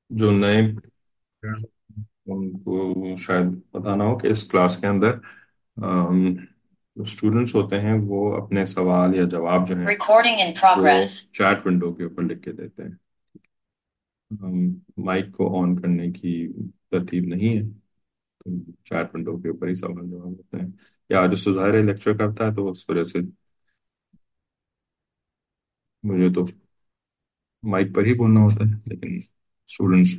जो नए उनको शायद पता ना हो कि इस क्लास के अंदर जो स्टूडेंट्स होते हैं वो अपने सवाल या जवाब जो है वो चैट विंडो के ऊपर लिख के देते हैं। माइक को ऑन करने की तरतीब नहीं है, तो चैट विंडो के ऊपर ही सवाल जवाब होते हैं। या आज सुधार लेक्चर करता है तो उस वजह से मुझे तो माइक पर ही बोलना होता है, लेकिन स्टूडेंट्स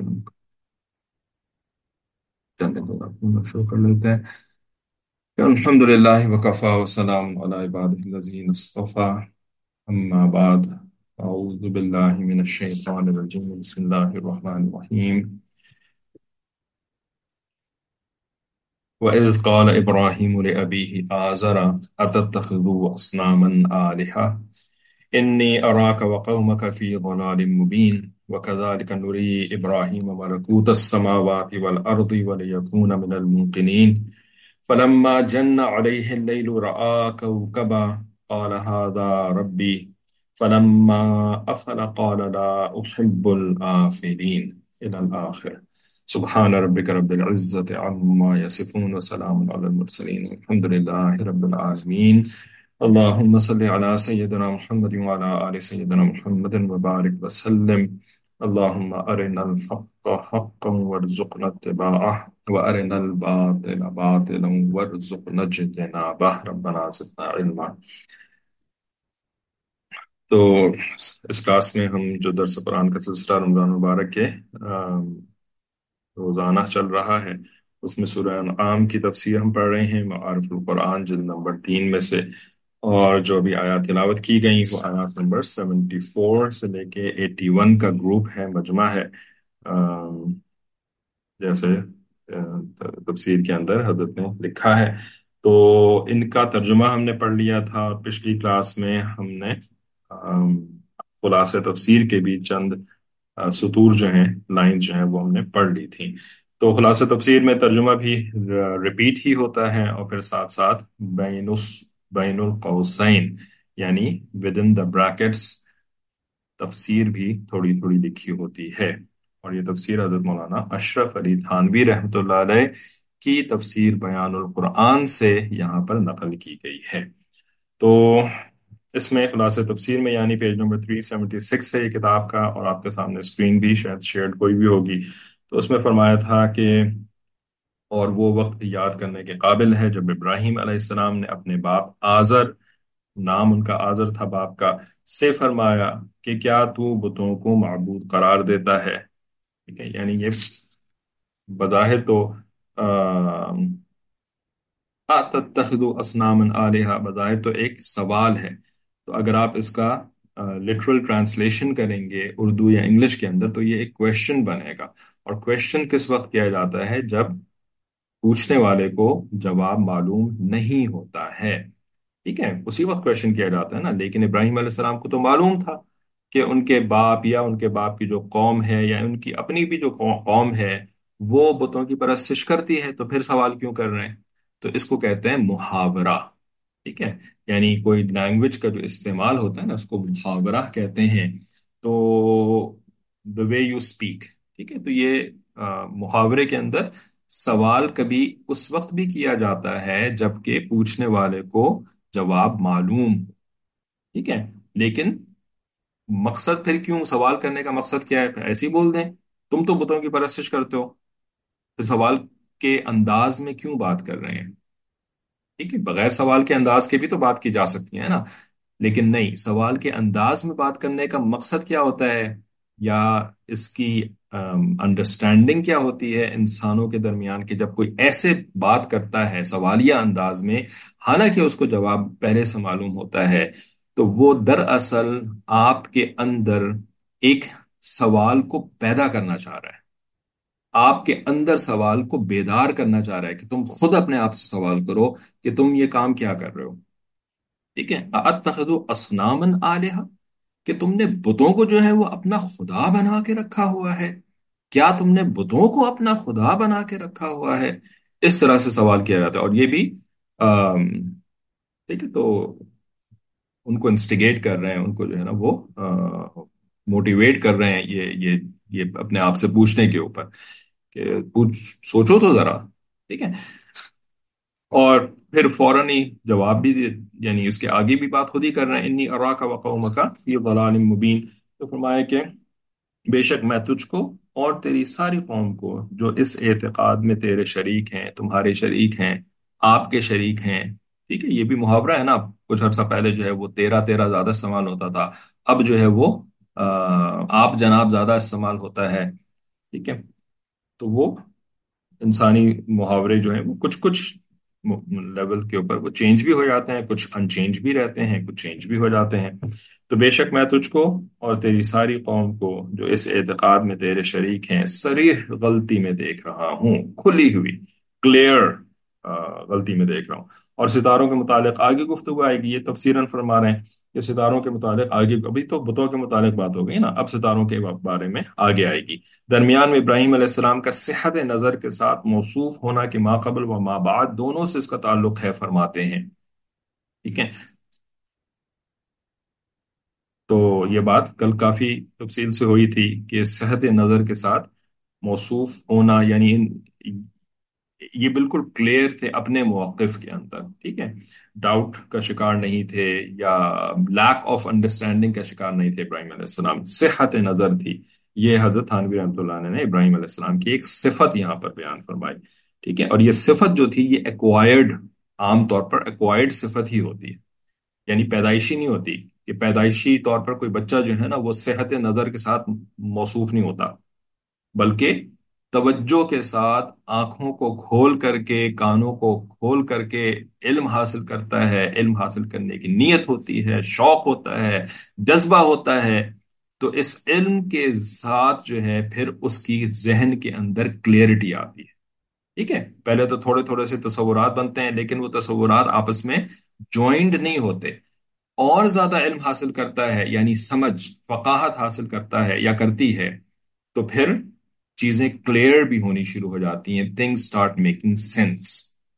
जाने दो, शुरू कर लेते हैं। अल्हम्दुलिल्लाह वकफ़ा वस्सलाम अला इबादिहिल्लज़ीना इस्तफ़ा, अम्मा बाद। अऊज़ु बिल्लाहि मिनश शैतानिर रजीम, बिस्मिल्लाहिर रहमानिर रहीम। वइज़ क़ाल इब्राहीम लिअबीहि आज़रा अतत्तख़िज़ु असनामन आलिहा इन्नी अराक व क़ौमक फ़ी ضलालिम मुबीन वकज़ालिक नुरी इब्राहीम मलकूत अस्समावाति वल अर्दि वलियकून मिनल मूक़िनीन फलम्मा जन्न अलैहि अल-लैलु रआ कौकबा क़ाल हाज़ा रब्बी फलम्मा अफ़ल क़ाल ला उहिब्बुल आफ़िलीन इलल आख़िर। सुब्हान रब्बिक रब्बिल इज़्ज़ति अम्मा यसिफ़ून व सलामुन अलल मुरसलीन वल्हम्दुलिल्लाहि रब्बिल आलमीन। अल्लाहुम्मा सल्लि अला सय्यिदिना मुहम्मदिन व अला आलि सय्यिदिना मुहम्मदिन व बारिक व सल्लिम। अल्लाहुम्मा अरिनल हक़्क़ हक़्क़न वरज़ुक़ना इत्तिबाअह व अरिनल बातिल बातिलन वरज़ुक़ना इज्तिनाबह। रब्बना ज़िदना इल्मा। तो इस क्लास में हम जो दर्स कुरान का सिलसिला रमज़ान मुबारक के रोज़ाना चल रहा है, उसमें सूरह अनआम की तफसीर हम पढ़ रहे हैं, मारिफुल कुरान जिल्द नंबर 3 में से। और जो भी आयत तिलावत की गई वो आयत नंबर 74 से लेके 81 का ग्रुप है, मजमा है। जैसे तफसीर के अंदर हजरत ने लिखा है। तो इनका तर्जुमा हमने पढ़ लिया था। पिछली क्लास में हमने खुलासे तफसीर के भी चंद सुतूर जो हैं, लाइन जो हैं, वो हमने पढ़ ली थी। तो खुलासा तफसीर में तर्जुमा भी रिपीट ही होता है, और फिर साथ साथ बैनुल कौसैन यानी विद इन द ब्रैकेट्स तफसीर भी थोड़ी थोड़ी लिखी होती है। और ये तफसीर हज़रत मौलाना अशरफ अली थानवी रहमतुल्लाह अलैह की तफसीर बयानुल कुरान से यहाँ पर नकल की गई है। तो इसमें खुलासा तफसीर में यानी पेज नंबर 376 है ये किताब का, और आपके सामने स्क्रीन भी शायद शेयर्ड कोई भी होगी। तो उसमें फरमाया था कि और वो वक्त भी याद करने के काबिल है जब इब्राहीम अलैहिस्सलाम ने अपने बाप आजर, नाम उनका आजर था बाप का, से फरमाया कि क्या तू बुतों को माबूद करार देता है। ठीक है, यानी ये बज़ाहिर तो अतत्तखिदु असनामन आलिहा, बज़ाहिर तो एक सवाल है। तो अगर आप इसका लिटरल ट्रांसलेशन करेंगे उर्दू या इंग्लिश के अंदर तो ये एक क्वेश्चन बनेगा। और क्वेश्चन किस वक्त किया जाता है? जब पूछने वाले को जवाब मालूम नहीं होता है। ठीक है, उसी वक्त क्वेश्चन किया जाता है ना। लेकिन इब्राहिम अलैहिस्सलाम को तो मालूम था कि उनके बाप या उनके बाप की जो कौम है या उनकी अपनी भी जो कौम है वो बुतों की परस्तिश करती है, तो फिर सवाल क्यों कर रहे हैं? तो इसको कहते हैं मुहावरा। ठीक है, यानी कोई लैंग्वेज का जो इस्तेमाल होता है ना उसको मुहावरा कहते हैं। तो द वे यू स्पीक। ठीक है, तो ये मुहावरे के अंदर सवाल कभी उस वक्त भी किया जाता है जबकि पूछने वाले को जवाब मालूम हो। ठीक है, लेकिन मकसद फिर क्यों, सवाल करने का मकसद क्या है? ऐसे ही बोल दें तुम तो बुतों की परस्तिश करते हो, फिर सवाल के अंदाज में क्यों बात कर रहे हैं? ठीक है, बगैर सवाल के अंदाज के भी तो बात की जा सकती है ना। लेकिन नहीं, सवाल के अंदाज में बात करने का मकसद क्या होता है, या इसकी अंडरस्टैंडिंग क्या होती है इंसानों के दरमियान कि जब कोई ऐसे बात करता है सवालिया अंदाज में, हालांकि उसको जवाब पहले से मालूम होता है, तो वो दरअसल आपके अंदर एक सवाल को पैदा करना चाह रहा है, आपके अंदर सवाल को बेदार करना चाह रहा है कि तुम खुद अपने आप से सवाल करो कि तुम ये काम क्या कर रहे हो। ठीक है, अत्तखदु असनामन आलिहा, कि तुमने बुतों को जो है वो अपना खुदा बना के रखा हुआ है। क्या तुमने बुतों को अपना खुदा बना के रखा हुआ है? इस तरह से सवाल किया जाता है। और ये भी अम, ठीक है, तो उनको इंस्टिगेट कर रहे हैं, उनको जो है ना वो मोटिवेट कर रहे हैं ये یہ اپنے آپ سے پوچھنے کے اوپر کہ پوچھ سوچو تو ذرا. ٹھیک ہے. اور پھر فوراً ہی جواب بھی یعنی اس کے آگے بھی بات خود ہی کر رہے ہیں، انی اراک و قومک فی ضلال مبین. تو فرمایا کہ بے شک میں تجھ کو اور تیری ساری قوم کو جو اس اعتقاد میں تیرے شریک ہیں، تمہارے شریک ہیں، آپ کے شریک ہیں. ٹھیک ہے. یہ بھی محاورہ ہے نا. کچھ عرصہ پہلے جو ہے وہ تیرا تیرا زیادہ استعمال ہوتا تھا. اب جو ہے وہ آپ جناب زیادہ استعمال ہوتا ہے. ٹھیک ہے. تو وہ انسانی محاورے جو ہیں وہ کچھ کچھ لیول کے اوپر وہ چینج بھی ہو جاتے ہیں، کچھ ان چینج بھی رہتے ہیں، کچھ چینج بھی ہو جاتے ہیں. تو بے شک میں تجھ کو اور تیری ساری قوم کو جو اس اعتقاد میں تیرے شریک ہیں صریح غلطی میں دیکھ رہا ہوں، کھلی ہوئی کلیئر غلطی میں دیکھ رہا ہوں. اور ستاروں کے متعلق آگے گفتگو آئے گی. یہ تفسیراً فرما رہے ہیں کہ ستاروں کے متعلق آگے، ابھی تو بتوں کے متعلق بات ہو گئی نا، اب ستاروں کے بارے میں آگے آئے گی. درمیان میں ابراہیم علیہ السلام کا صحت نظر کے ساتھ موصوف ہونا کہ ما قبل و ما بعد دونوں سے اس کا تعلق ہے فرماتے ہیں. ٹھیک ہے. تو یہ بات کل کافی تفصیل سے ہوئی تھی کہ صحت نظر کے ساتھ موصوف ہونا یعنی یہ بالکل کلیئر تھے اپنے موقف کے اندر. ٹھیک ہے. ڈاؤٹ کا شکار نہیں تھے یا لیک آف انڈرسٹینڈنگ کا شکار نہیں تھے ابراہیم علیہ السلام. صحت نظر تھی. یہ حضرت تھانوی رحمۃ اللہ علیہ نے ابراہیم علیہ السلام کی ایک صفت یہاں پر بیان فرمائی. ٹھیک ہے. اور یہ صفت جو تھی یہ ایکوائرڈ، عام طور پر ایکوائرڈ صفت ہی ہوتی ہے. یعنی پیدائشی نہیں ہوتی کہ پیدائشی طور پر کوئی بچہ جو ہے نا وہ صحت نظر کے ساتھ موصوف نہیں ہوتا، بلکہ توجہ کے ساتھ آنکھوں کو کھول کر کے کانوں کو کھول کر کے علم حاصل کرتا ہے. علم حاصل کرنے کی نیت ہوتی ہے، شوق ہوتا ہے، جذبہ ہوتا ہے. تو اس علم کے ساتھ جو ہے پھر اس کی ذہن کے اندر کلیئرٹی آتی ہے. ٹھیک ہے. پہلے تو تھوڑے تھوڑے سے تصورات بنتے ہیں لیکن وہ تصورات آپس میں جوائنڈ نہیں ہوتے. اور زیادہ علم حاصل کرتا ہے یعنی سمجھ فقاہت حاصل کرتا ہے یا کرتی ہے تو پھر چیزیں کلیئر بھی ہونی شروع ہو جاتی ہیں. Thing start making sense.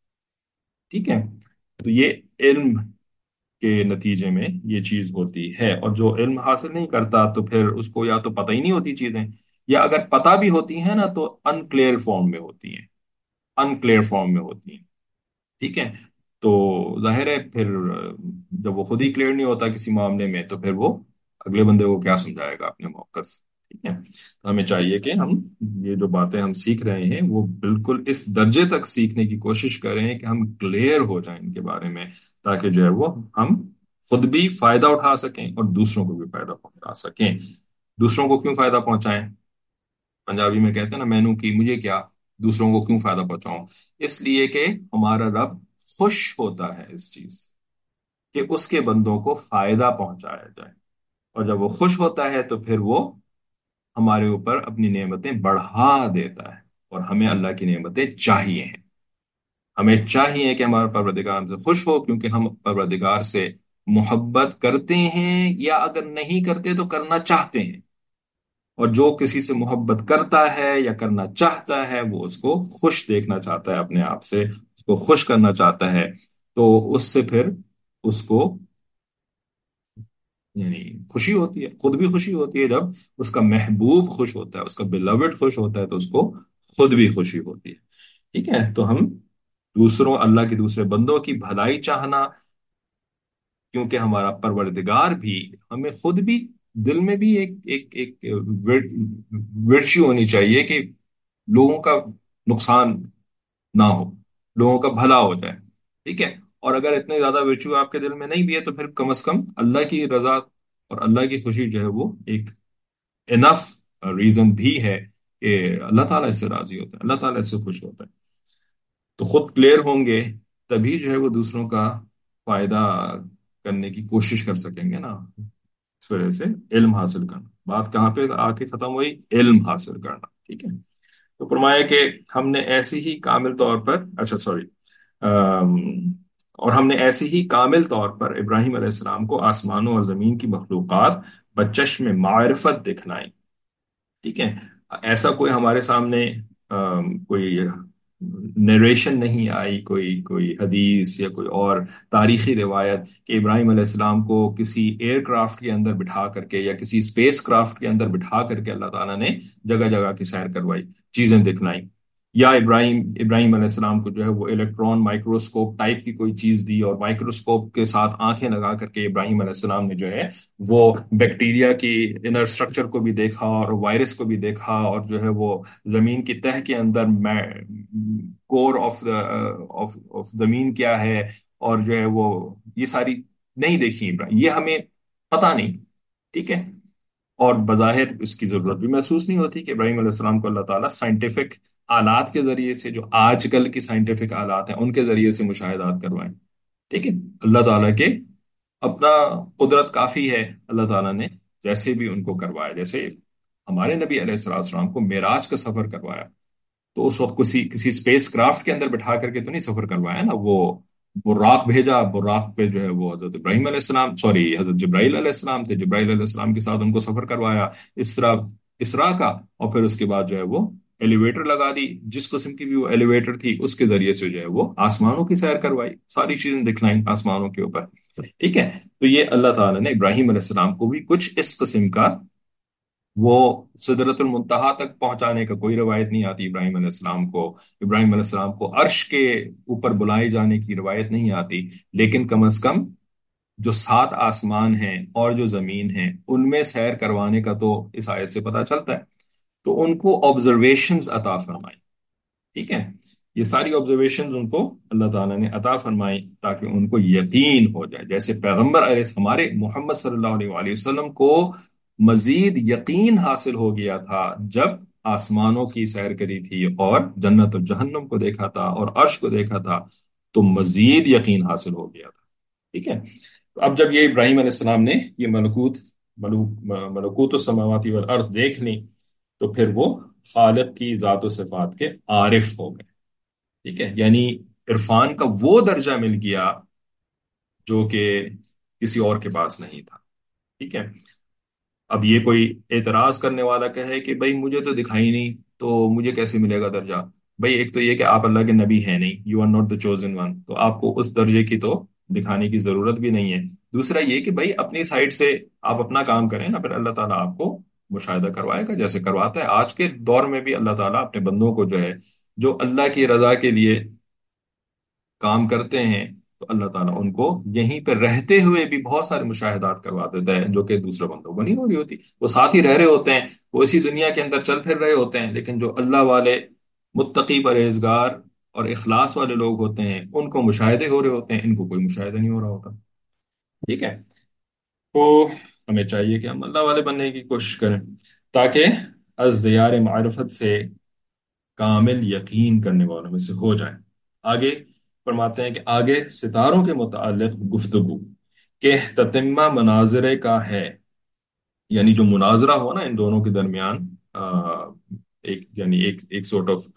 ٹھیک ہے. تو یہ علم کے نتیجے میں یہ چیز ہوتی ہے. اور جو علم حاصل نہیں کرتا تو پھر اس کو یا تو پتہ ہی نہیں ہوتی چیزیں، یا اگر پتہ بھی ہوتی ہیں نا تو انکلیئر فارم میں ہوتی ہیں. انکلیئر فارم میں ہوتی ہیں. ٹھیک ہے. تو ظاہر ہے پھر جب وہ خود ہی کلیئر نہیں ہوتا کسی معاملے میں تو پھر وہ اگلے بندے کو کیا سمجھائے گا اپنے موقف. ٹھیک ہے. تو ہمیں چاہیے کہ ہم یہ جو باتیں ہم سیکھ رہے ہیں وہ بالکل اس درجے تک سیکھنے کی کوشش کریں کہ ہم کلیئر ہو جائیں ان کے بارے میں، تاکہ جو ہے وہ ہم خود بھی فائدہ اٹھا سکیں اور دوسروں کو بھی فائدہ پہنچا سکیں. دوسروں کو کیوں فائدہ پہنچائیں؟ پنجابی میں کہتے ہیں نا مینو کی مجھے کیا، دوسروں کو کیوں فائدہ پہنچاؤں؟ اس لیے کہ ہمارا رب خوش ہوتا ہے اس چیز سے کہ اس کے بندوں کو فائدہ پہنچایا جائے. اور جب وہ خوش ہوتا ہے تو پھر وہ ہمارے اوپر اپنی نعمتیں بڑھا دیتا ہے. اور ہمیں اللہ کی نعمتیں چاہیے ہیں. ہمیں چاہیے کہ ہمارا پروردگار ہم سے خوش ہو کیونکہ ہم پروردگار سے محبت کرتے ہیں یا اگر نہیں کرتے تو کرنا چاہتے ہیں. اور جو کسی سے محبت کرتا ہے یا کرنا چاہتا ہے وہ اس کو خوش دیکھنا چاہتا ہے اپنے آپ سے، اس کو خوش کرنا چاہتا ہے. تو اس سے پھر اس کو یعنی خوشی ہوتی ہے، خود بھی خوشی ہوتی ہے. جب اس کا محبوب خوش ہوتا ہے، اس کا بیلوڈ خوش ہوتا ہے تو اس کو خود بھی خوشی ہوتی ہے. ٹھیک ہے. تو ہم دوسروں اللہ کے دوسرے بندوں کی بھلائی چاہنا، کیونکہ ہمارا پروردگار بھی ہمیں خود بھی دل میں بھی ایک ورچو ہونی چاہیے کہ لوگوں کا نقصان نہ ہو، لوگوں کا بھلا ہو جائے. ٹھیک ہے. اور اگر اتنے زیادہ ورچو آپ کے دل میں نہیں بھی ہے تو پھر کم از کم اللہ کی رضا اور اللہ کی خوشی جو ہے وہ ایک انف ریزن بھی ہے کہ اللہ تعالیٰ اس سے راضی ہوتا ہے، اللہ تعالیٰ اس سے خوش ہوتا ہے. تو خود کلیئر ہوں گے تبھی جو ہے وہ دوسروں کا فائدہ کرنے کی کوشش کر سکیں گے نا. اس وجہ سے علم حاصل کرنا. بات کہاں پہ آ کے ختم ہوئی؟ علم حاصل کرنا. ٹھیک ہے. تو فرمایا کہ ہم نے ایسی ہی کامل طور پر، اچھا سوری، اور ہم نے ایسی ہی کامل طور پر ابراہیم علیہ السلام کو آسمانوں اور زمین کی مخلوقات بچشم معرفت دکھنائی. ٹھیک ہے. ایسا کوئی ہمارے سامنے کوئی نریشن نہیں آئی، کوئی کوئی حدیث یا کوئی اور تاریخی روایت کہ ابراہیم علیہ السلام کو کسی ایئر کرافٹ کے اندر بٹھا کر کے یا کسی اسپیس کرافٹ کے اندر بٹھا کر کے اللہ تعالیٰ نے جگہ جگہ کی سیر کروائی، چیزیں دکھلائیں، یا ابراہیم علیہ السلام کو جو ہے وہ الیکٹران مائکروسکوپ ٹائپ کی کوئی چیز دی، اور مائکروسکوپ کے ساتھ آنکھیں لگا کر کے ابراہیم علیہ السلام نے جو ہے وہ بیکٹیریا کی انر اسٹرکچر کو بھی دیکھا اور وائرس کو بھی دیکھا، اور جو ہے وہ زمین کی تہ کے اندر کور آف زمین کیا ہے، اور جو ہے وہ یہ ساری نہیں دیکھی ابراہیم، یہ ہمیں پتہ نہیں، ٹھیک ہے؟ اور بظاہر اس کی ضرورت بھی محسوس نہیں ہوتی کہ ابراہیم علیہ السلام کو اللہ تعالیٰ سائنٹیفک آلات کے ذریعے سے، جو آج کل کی سائنٹیفک آلات ہیں ان کے ذریعے سے مشاہدات کروائیں، ٹھیک ہے؟ اللہ تعالیٰ کے اپنا قدرت کافی ہے، اللہ تعالیٰ نے جیسے بھی ان کو کروایا، جیسے ہمارے نبی علیہ السلام کو معراج کا سفر کروایا، تو اس وقت کسی اسپیس کرافٹ کے اندر بٹھا کر کے تو نہیں سفر کروایا نا، وہ رات بھیجا، وہ رات پہ جو ہے وہ حضرت ابراہیم علیہ السلام، سوری حضرت جبرائیل علیہ السلام تھے، جبرائیل علیہ السلام کے ساتھ ان کو سفر کروایا اسرا اسرا کا، اور پھر اس کے بعد جو ہے وہ ایلیویٹر لگا دی، جس قسم کی بھی وہ ایلیویٹر تھی اس کے ذریعے سے جو ہے وہ آسمانوں کی سیر کروائی، ساری چیزیں دکھلائیں آسمانوں کے اوپر، ٹھیک ہے؟ تو یہ اللہ تعالیٰ نے ابراہیم علیہ السلام کو بھی کچھ اس قسم کا، وہ سدرت المنتہا تک پہنچانے کا کوئی روایت نہیں آتی ابراہیم علیہ السلام کو، ابراہیم علیہ السلام کو عرش کے اوپر بلائے جانے کی روایت نہیں آتی، لیکن کم از کم جو سات آسمان ہیں اور جو زمین ہیں ان میں سیر کروانے کا تو اس آیت سے پتہ چلتا ہے، تو ان کو آبزرویشنز عطا فرمائیں، ٹھیک ہے؟ یہ ساری آبزرویشنز ان کو اللہ تعالیٰ نے عطا فرمائی تاکہ ان کو یقین ہو جائے، جیسے پیغمبر علیہ ہمارے محمد صلی اللہ علیہ وآلہ وسلم کو مزید یقین حاصل ہو گیا تھا جب آسمانوں کی سیر کری تھی اور جنت و جہنم کو دیکھا تھا اور عرش کو دیکھا تھا، تو مزید یقین حاصل ہو گیا تھا، ٹھیک ہے؟ تو اب جب یہ ابراہیم علیہ السلام نے یہ ملکوت السماوات والارض دیکھ لی، تو پھر وہ خالق کی ذات و صفات کے عارف ہو گئے، ٹھیک ہے؟ یعنی عرفان کا وہ درجہ مل گیا جو کہ کسی اور کے پاس نہیں تھا، ٹھیک ہے؟ اب یہ کوئی اعتراض کرنے والا کہے کہ بھائی مجھے تو دکھائی نہیں، تو مجھے کیسے ملے گا درجہ؟ بھائی ایک تو یہ کہ آپ اللہ کے نبی ہیں نہیں، you are not the chosen one, تو آپ کو اس درجے کی تو دکھانے کی ضرورت بھی نہیں ہے۔ دوسرا یہ کہ بھائی اپنی سائڈ سے آپ اپنا کام کریں نا، پھر اللہ تعالیٰ آپ کو مشاہدہ کروائے گا جیسے کرواتا ہے۔ آج کے دور میں بھی اللہ تعالیٰ اپنے بندوں کو جو ہے، جو اللہ کی رضا کے لیے کام کرتے ہیں، تو اللہ تعالیٰ ان کو یہیں پہ رہتے ہوئے بھی بہت سارے مشاہدات کروا دیتا ہے جو کہ دوسرے بندوں کو نہیں ہو رہی ہوتی۔ وہ ساتھ ہی رہ رہے ہوتے ہیں، وہ اسی دنیا کے اندر چل پھر رہے ہوتے ہیں، لیکن جو اللہ والے متقی پرہیزگار اور اخلاص والے لوگ ہوتے ہیں ان کو مشاہدے ہو رہے ہوتے ہیں، ان کو کوئی مشاہدہ نہیں ہو رہا ہوتا، ٹھیک ہے؟ تو ہمیں چاہیے کہ ہم اللہ والے بننے کی کوشش کریں تاکہ از دیار معرفت سے کامل یقین کرنے والوں میں سے ہو جائیں۔ آگے فرماتے ہیں کہ آگے ستاروں کے متعلق گفتگو کہ تتمہ مناظرے کا ہے، یعنی جو مناظرہ ہو نا ان دونوں کے درمیان، ایک یعنی ایک sort of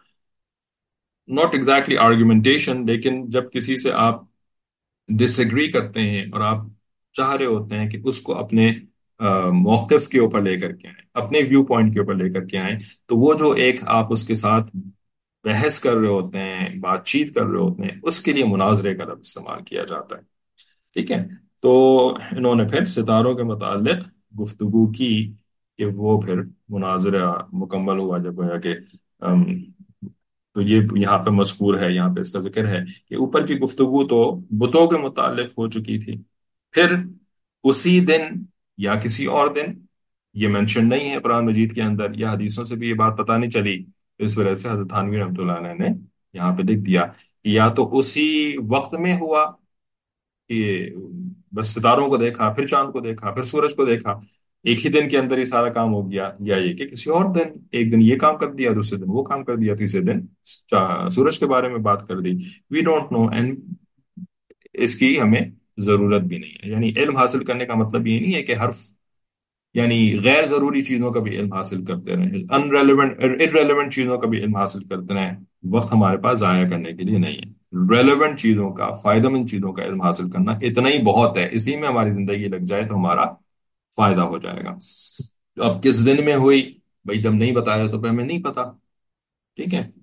not exactly argumentation, لیکن جب کسی سے آپ ڈس ایگری کرتے ہیں اور آپ چاہ رہے ہوتے ہیں کہ اس کو اپنے موقف کے اوپر لے کر کے آئیں، اپنے ویو پوائنٹ کے اوپر لے کر کے آئیں، تو وہ جو ایک آپ اس کے ساتھ بحث کر رہے ہوتے ہیں، بات چیت کر رہے ہوتے ہیں، اس کے لیے مناظرے کا لفظ استعمال کیا جاتا ہے، ٹھیک ہے؟ تو انہوں نے پھر ستاروں کے متعلق گفتگو کی کہ وہ پھر مناظرہ مکمل ہوا جب گویا کہ ام، تو یہ یہاں پہ مذکور ہے، یہاں پہ اس کا ذکر ہے کہ اوپر کی گفتگو تو بتوں کے متعلق ہو چکی تھی، پھر اسی دن یا کسی اور دن، یہ مینشن نہیں ہے قرآن مجید کے اندر، یا حدیثوں سے بھی یہ بات پتہ نہیں چلی، اس وجہ سے حضرت تھانوی رحمۃ اللہ علیہ نے یہاں پہ لکھ دیا کہ یا تو اسی وقت میں ہوا کہ بس ستاروں کو دیکھا، پھر چاند کو دیکھا، پھر سورج کو دیکھا، ایک ہی دن کے اندر یہ سارا کام ہو گیا، یا یہ کہ کسی اور دن ایک دن یہ کام کر دیا، دوسرے دن وہ کام کر دیا، تیسرے دن سورج کے بارے میں بات کر دی، وی ڈونٹ نو، اینڈ اس کی ہمیں ضرورت بھی نہیں ہے۔ یعنی علم حاصل کرنے کا مطلب یہ نہیں ہے کہ حرف، یعنی غیر ضروری چیزوں کا بھی علم حاصل کرتے رہیں، ارریلیونٹ چیزوں کا بھی علم حاصل کرتے رہیں، وقت ہمارے پاس ضائع کرنے کے لیے نہیں ہے۔ ریلیونٹ چیزوں کا، فائدہ مند چیزوں کا علم حاصل کرنا اتنا ہی بہت ہے، اسی میں ہماری زندگی لگ جائے تو ہمارا فائدہ ہو جائے گا۔ اب کس دن میں ہوئی، بھائی جب نہیں بتایا تو پھر ہمیں نہیں پتا، ٹھیک ہے؟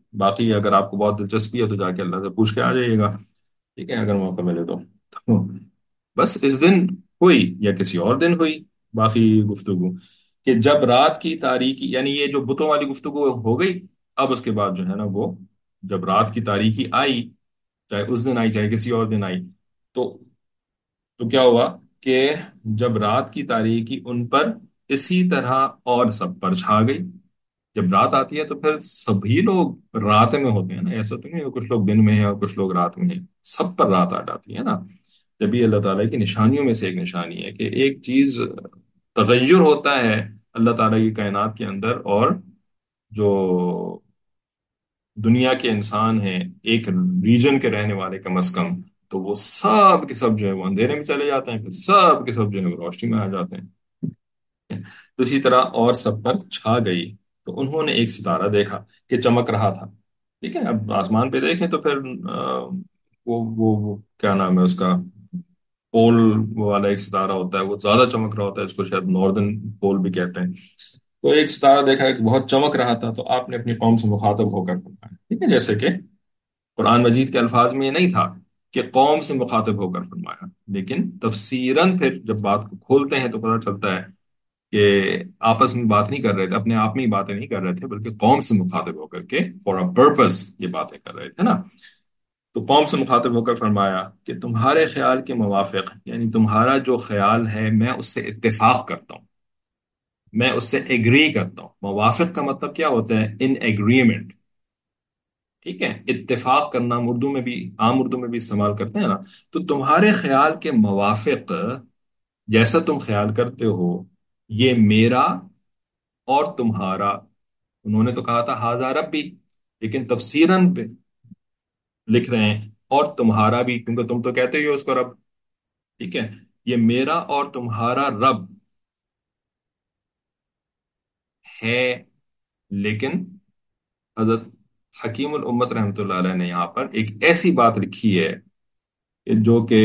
باقی اگر آپ کو بہت دلچسپی ہے تو جا کے اللہ سے پوچھ کے آ جائیے گا، ٹھیک ہے، اگر موقع ملے تو بس اس دن ہوئی یا کسی اور دن ہوئی باقی گفتگو، کہ جب رات کی تاریکی، یعنی یہ جو بتوں والی گفتگو ہو گئی، اب اس کے بعد جو ہے نا وہ، جب رات کی تاریکی آئی، چاہے اس دن آئی چاہے کسی اور دن آئی، تو کیا ہوا کہ جب رات کی تاریکی ان پر اسی طرح اور سب پر چھا گئی. جب رات آتی ہے تو پھر سبھی لوگ رات میں ہوتے ہیں نا، ایسا تو نہیں ہے کچھ لوگ دن میں ہیں اور کچھ لوگ رات میں ہیں، سب پر رات آ جاتی ہے نا. جب یہ اللہ تعالیٰ کی نشانیوں میں سے ایک نشانی ہے کہ ایک چیز تغیر ہوتا ہے اللہ تعالیٰ کی کائنات کے اندر، اور جو دنیا کے انسان ہیں، ایک ریجن کے رہنے والے کم از کم، تو وہ سب کے سب جو ہے وہ اندھیرے میں چلے جاتے ہیں، پھر سب کے سب جو ہے وہ روشنی میں آ جاتے ہیں. تو اسی طرح اور سب پر چھا گئی. تو انہوں نے ایک ستارہ دیکھا کہ چمک رہا تھا. ٹھیک ہے، اب آسمان پہ دیکھیں تو پھر وہ کیا نام ہے اس کا، پول والا ایک ستارہ ہوتا ہے، وہ زیادہ چمک رہا ہوتا ہے، اس کو شاید ناردرن پول بھی کہتے ہیں. تو ایک ستارہ دیکھا کہ بہت چمک رہا تھا، تو آپ نے اپنی قوم سے مخاطب ہو کر فرمایا. ٹھیک ہے، جیسے کہ قرآن مجید کے الفاظ میں یہ نہیں تھا کہ قوم سے مخاطب ہو کر فرمایا، لیکن تفسیراً پھر جب بات کو کھولتے ہیں تو پتہ چلتا ہے کہ آپس میں بات نہیں کر رہے تھے، اپنے آپ میں ہی باتیں نہیں کر رہے تھے، بلکہ قوم سے مخاطب ہو کر کے فار اے پرپز یہ باتیں کر رہے تھے نا. تو قوم سے مخاطب ہو کر فرمایا کہ تمہارے خیال کے موافق، یعنی تمہارا جو خیال ہے میں اس سے اتفاق کرتا ہوں، میں اس سے ایگری کرتا ہوں. موافق کا مطلب کیا ہوتا ہے؟ In agreement. ٹھیک ہے، اتفاق کرنا ہم اردو میں بھی، عام اردو میں بھی استعمال کرتے ہیں نا. تو تمہارے خیال کے موافق جیسا تم خیال کرتے ہو، یہ میرا اور تمہارا. انہوں نے تو کہا تھا ہاذا ربی، لیکن تفسیراً پہ لکھ رہے ہیں اور تمہارا بھی، کیونکہ تم تو کہتے ہی ہو اس کو رب. ٹھیک ہے، یہ میرا اور تمہارا رب ہے. لیکن حضرت حکیم الامت رحمۃ اللہ علیہ نے یہاں پر ایک ایسی بات لکھی ہے کہ جو کہ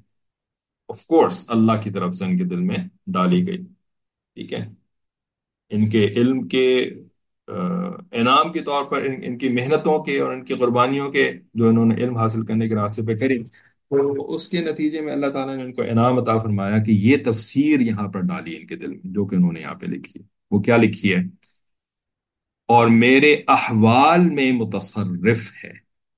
آف کورس اللہ کی طرف سے ان کے دل میں ڈالی گئی. ٹھیک ہے، ان کے علم کے انعام کے طور پر، ان کی محنتوں کے اور ان کی قربانیوں کے، جو انہوں نے علم حاصل کرنے کے راستے پہ کری، تو اس کے نتیجے میں اللہ تعالیٰ نے ان کو انعام عطا فرمایا کہ یہ تفسیر یہاں پر ڈالی ان کے دل میں، جو کہ انہوں نے یہاں پہ لکھی ہے. وہ کیا لکھی ہے؟ اور میرے احوال میں متصرف ہے.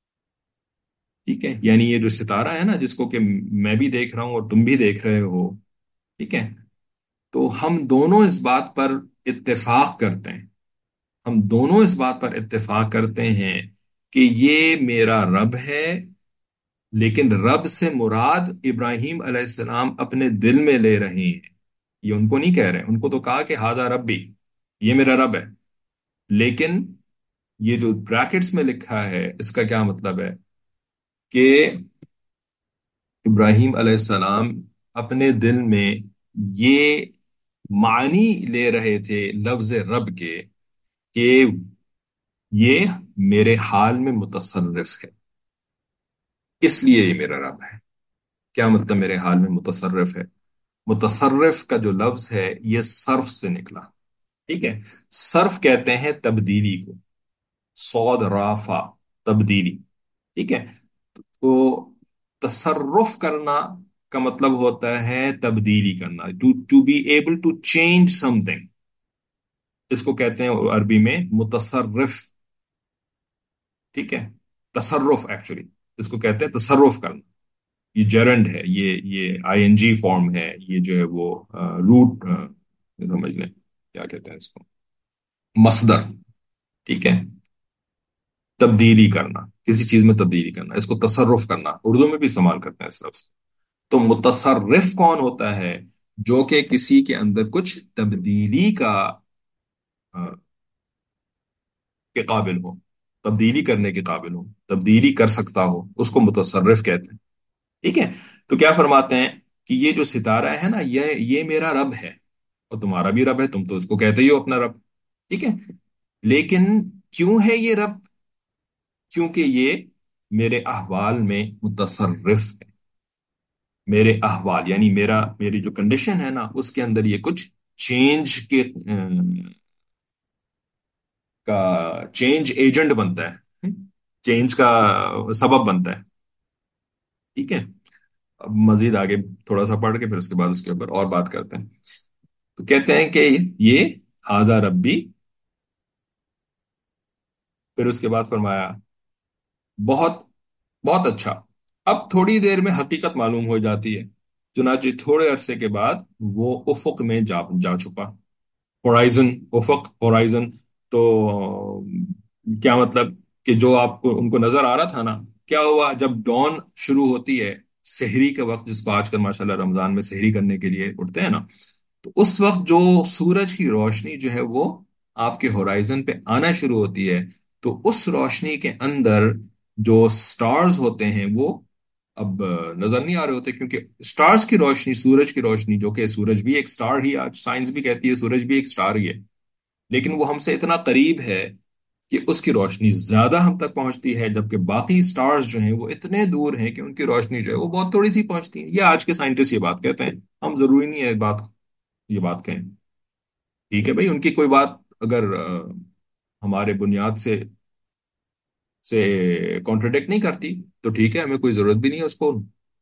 ٹھیک ہے، یعنی یہ جو ستارہ ہے نا، جس کو کہ میں بھی دیکھ رہا ہوں اور تم بھی دیکھ رہے ہو، ٹھیک ہے، تو ہم دونوں اس بات پر اتفاق کرتے ہیں، ہم دونوں اس بات پر اتفاق کرتے ہیں کہ یہ میرا رب ہے. لیکن رب سے مراد ابراہیم علیہ السلام اپنے دل میں لے رہے ہیں، یہ ان کو نہیں کہہ رہے. ان کو تو کہا کہ ہاذا ربی، یہ میرا رب ہے. لیکن یہ جو بریکٹس میں لکھا ہے اس کا کیا مطلب ہے؟ کہ ابراہیم علیہ السلام اپنے دل میں یہ معنی لے رہے تھے لفظ رب کے، کہ یہ میرے حال میں متصرف ہے، اس لیے یہ میرا رب ہے. کیا مطلب میرے حال میں متصرف ہے؟ متصرف کا جو لفظ ہے یہ صرف سے نکلا. ٹھیک ہے، صرف کہتے ہیں تبدیلی کو، صاد رافع، تبدیلی. ٹھیک ہے، تو تصرف کرنا کا مطلب ہوتا ہے تبدیلی کرنا، to be able to change something. اس کو کہتے ہیں عربی میں متصرف. ٹھیک ہے، تصرف ایکچولی اس کو کہتے ہیں تصرف کرنا. یہ جرنڈ ہے، یہ آئی این جی فارم ہے، یہ جو ہے وہ روٹ سمجھ لیں کیا کہتے ہیں اس کو، مصدر. ٹھیک ہے، تبدیلی کرنا، کسی چیز میں تبدیلی کرنا، اس کو تصرف کرنا اردو میں بھی استعمال کرتے ہیں اس لفظ. تو متصرف کون ہوتا ہے؟ جو کہ کسی کے اندر کچھ تبدیلی آ، کے قابل ہو، تبدیلی کرنے کے قابل ہو، تبدیلی کر سکتا ہو، اس کو متصرف کہتے ہیں. ٹھیک ہے، تو کیا فرماتے ہیں کہ یہ جو ستارہ ہے نا، یہ میرا رب ہے اور تمہارا بھی رب ہے، تم تو اس کو کہتے ہی ہو اپنا رب. ٹھیک ہے، لیکن کیوں ہے یہ رب؟ کیونکہ یہ میرے احوال میں متصرف ہے. میرے احوال یعنی میری جو کنڈیشن ہے نا، اس کے اندر یہ کچھ چینج کا چینج ایجنٹ بنتا ہے. चेंज का सबब बनता है। ठीक है। अब मजीद आगे थोड़ा सा पढ़ के फिर उसके बाद उसके ऊपर और बात करते हैं। तो कहते हैं कि ये हाजा रब्बी, फिर उसके बाद फरमाया बहुत बहुत अच्छा। अब थोड़ी देर में हकीकत मालूम हो जाती है, चुनाचे थोड़े अरसे के बाद वो उफक में जा जा छुपा। होराइजन, उफक, होराइजन। तो क्या मतलब कि जो आपको उनको नजर आ रहा था ना, क्या हुआ जब डॉन शुरू होती है, सहरी के वक्त, जिसको आजकल माशाल्लाह रमजान में सहरी करने के लिए उठते हैं ना, तो उस वक्त जो सूरज की रोशनी जो है वो आपके होराइजन पे आना शुरू होती है, तो उस रोशनी के अंदर जो स्टार्स होते हैं वो अब नजर नहीं आ रहे होते, क्योंकि स्टार्स की रोशनी, सूरज की रोशनी, जो कि सूरज भी एक स्टार ही, आज साइंस भी कहती है सूरज भी एक स्टार ही है, लेकिन वो हमसे इतना करीब है कि उसकी रोशनी ज्यादा हम तक पहुंचती है, जबकि बाकी स्टार्स जो हैं वो इतने दूर हैं कि उनकी रोशनी जो है वो बहुत थोड़ी सी पहुंचती है। ये आज के साइंटिस्ट ये बात कहते हैं, हम जरूरी नहीं है ये बात कहें। ठीक है भाई, उनकी कोई बात अगर हमारे बुनियाद से कॉन्ट्रडिक्ट नहीं करती, तो ठीक है, हमें कोई जरूरत भी नहीं है उसको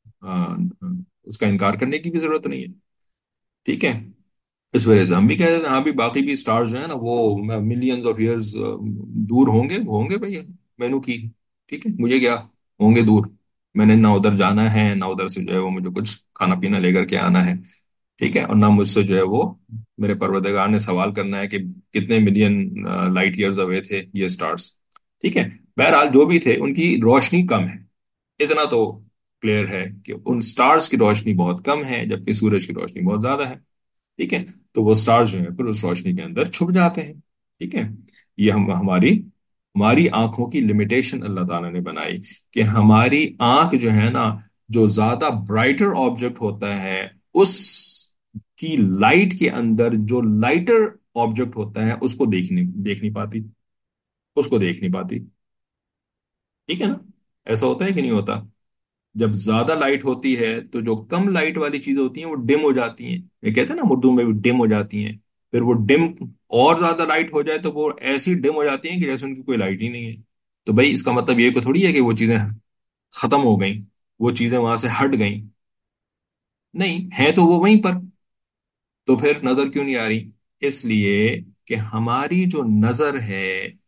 उसका इनकार करने की भी जरूरत नहीं है। ठीक है। इस वजह से हम भी कह रहे हैं, हाँ भी बाकी भी स्टार्स जो है ना वो मिलियंस ऑफ ईयर्स दूर होंगे, होंगे भाई, मैनू की। ठीक है, मुझे क्या, होंगे दूर। मैंने ना उधर जाना है, ना उधर से जो है वो मुझे कुछ खाना पीना लेकर के आना है। ठीक है, और ना मुझसे जो है वो मेरे परवरदिगार ने सवाल करना है कि कितने मिलियन लाइट ईयर्स अवे थे ये स्टार्स। ठीक है। बहरहाल जो भी थे उनकी रोशनी कम है, इतना तो क्लियर है कि उन स्टार्स की रोशनी बहुत कम है, जबकि सूरज की रोशनी बहुत ज्यादा है। ठीक है। तो वो स्टार्स जो है फिर उस रोशनी के अंदर छुप जाते हैं। ठीक है। ये हम हमारी हमारी आंखों की लिमिटेशन अल्लाह ताला ने बनाई, कि हमारी आंख जो है ना, जो ज्यादा ब्राइटर ऑब्जेक्ट होता है उस की लाइट के अंदर जो लाइटर ऑब्जेक्ट होता है उसको देख नहीं पाती, उसको देख नहीं पाती। ठीक है ना। ऐसा होता है कि नहीं होता? जब ज्यादा लाइट होती है तो जो कम लाइट वाली चीजें होती हैं वो डिम हो जाती हैं, ये कहते हैं ना उर्दू में भी डिम हो जाती हैं। फिर वो डिम, और ज्यादा लाइट हो जाए तो वो ऐसी डिम हो जाती हैं कि जैसे उनकी कोई लाइट ही नहीं है। तो भाई इसका मतलब ये को थोड़ी है कि वो चीजें खत्म हो गई, वो चीजें वहां से हट गई। नहीं है, तो वो वहीं पर। तो फिर नजर क्यों नहीं आ रही? इसलिए कि हमारी जो नजर है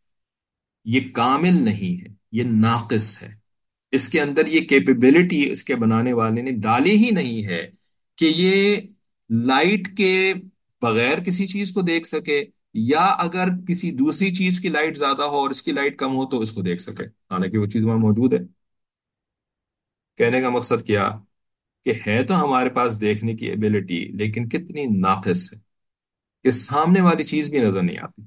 ये कामिल नहीं है, ये नाकिस है। इसके अंदर ये कैपेबिलिटी इसके बनाने वाले ने डाली ही नहीं है कि ये लाइट के बगैर किसी चीज को देख सके, या अगर किसी दूसरी चीज की लाइट ज्यादा हो और इसकी लाइट कम हो तो इसको देख सके, हालांकि वो चीज वहां मौजूद है। कहने का मकसद क्या, कि है तो हमारे पास देखने की एबिलिटी, लेकिन कितनी नाकिस है कि सामने वाली चीज भी नजर नहीं आती।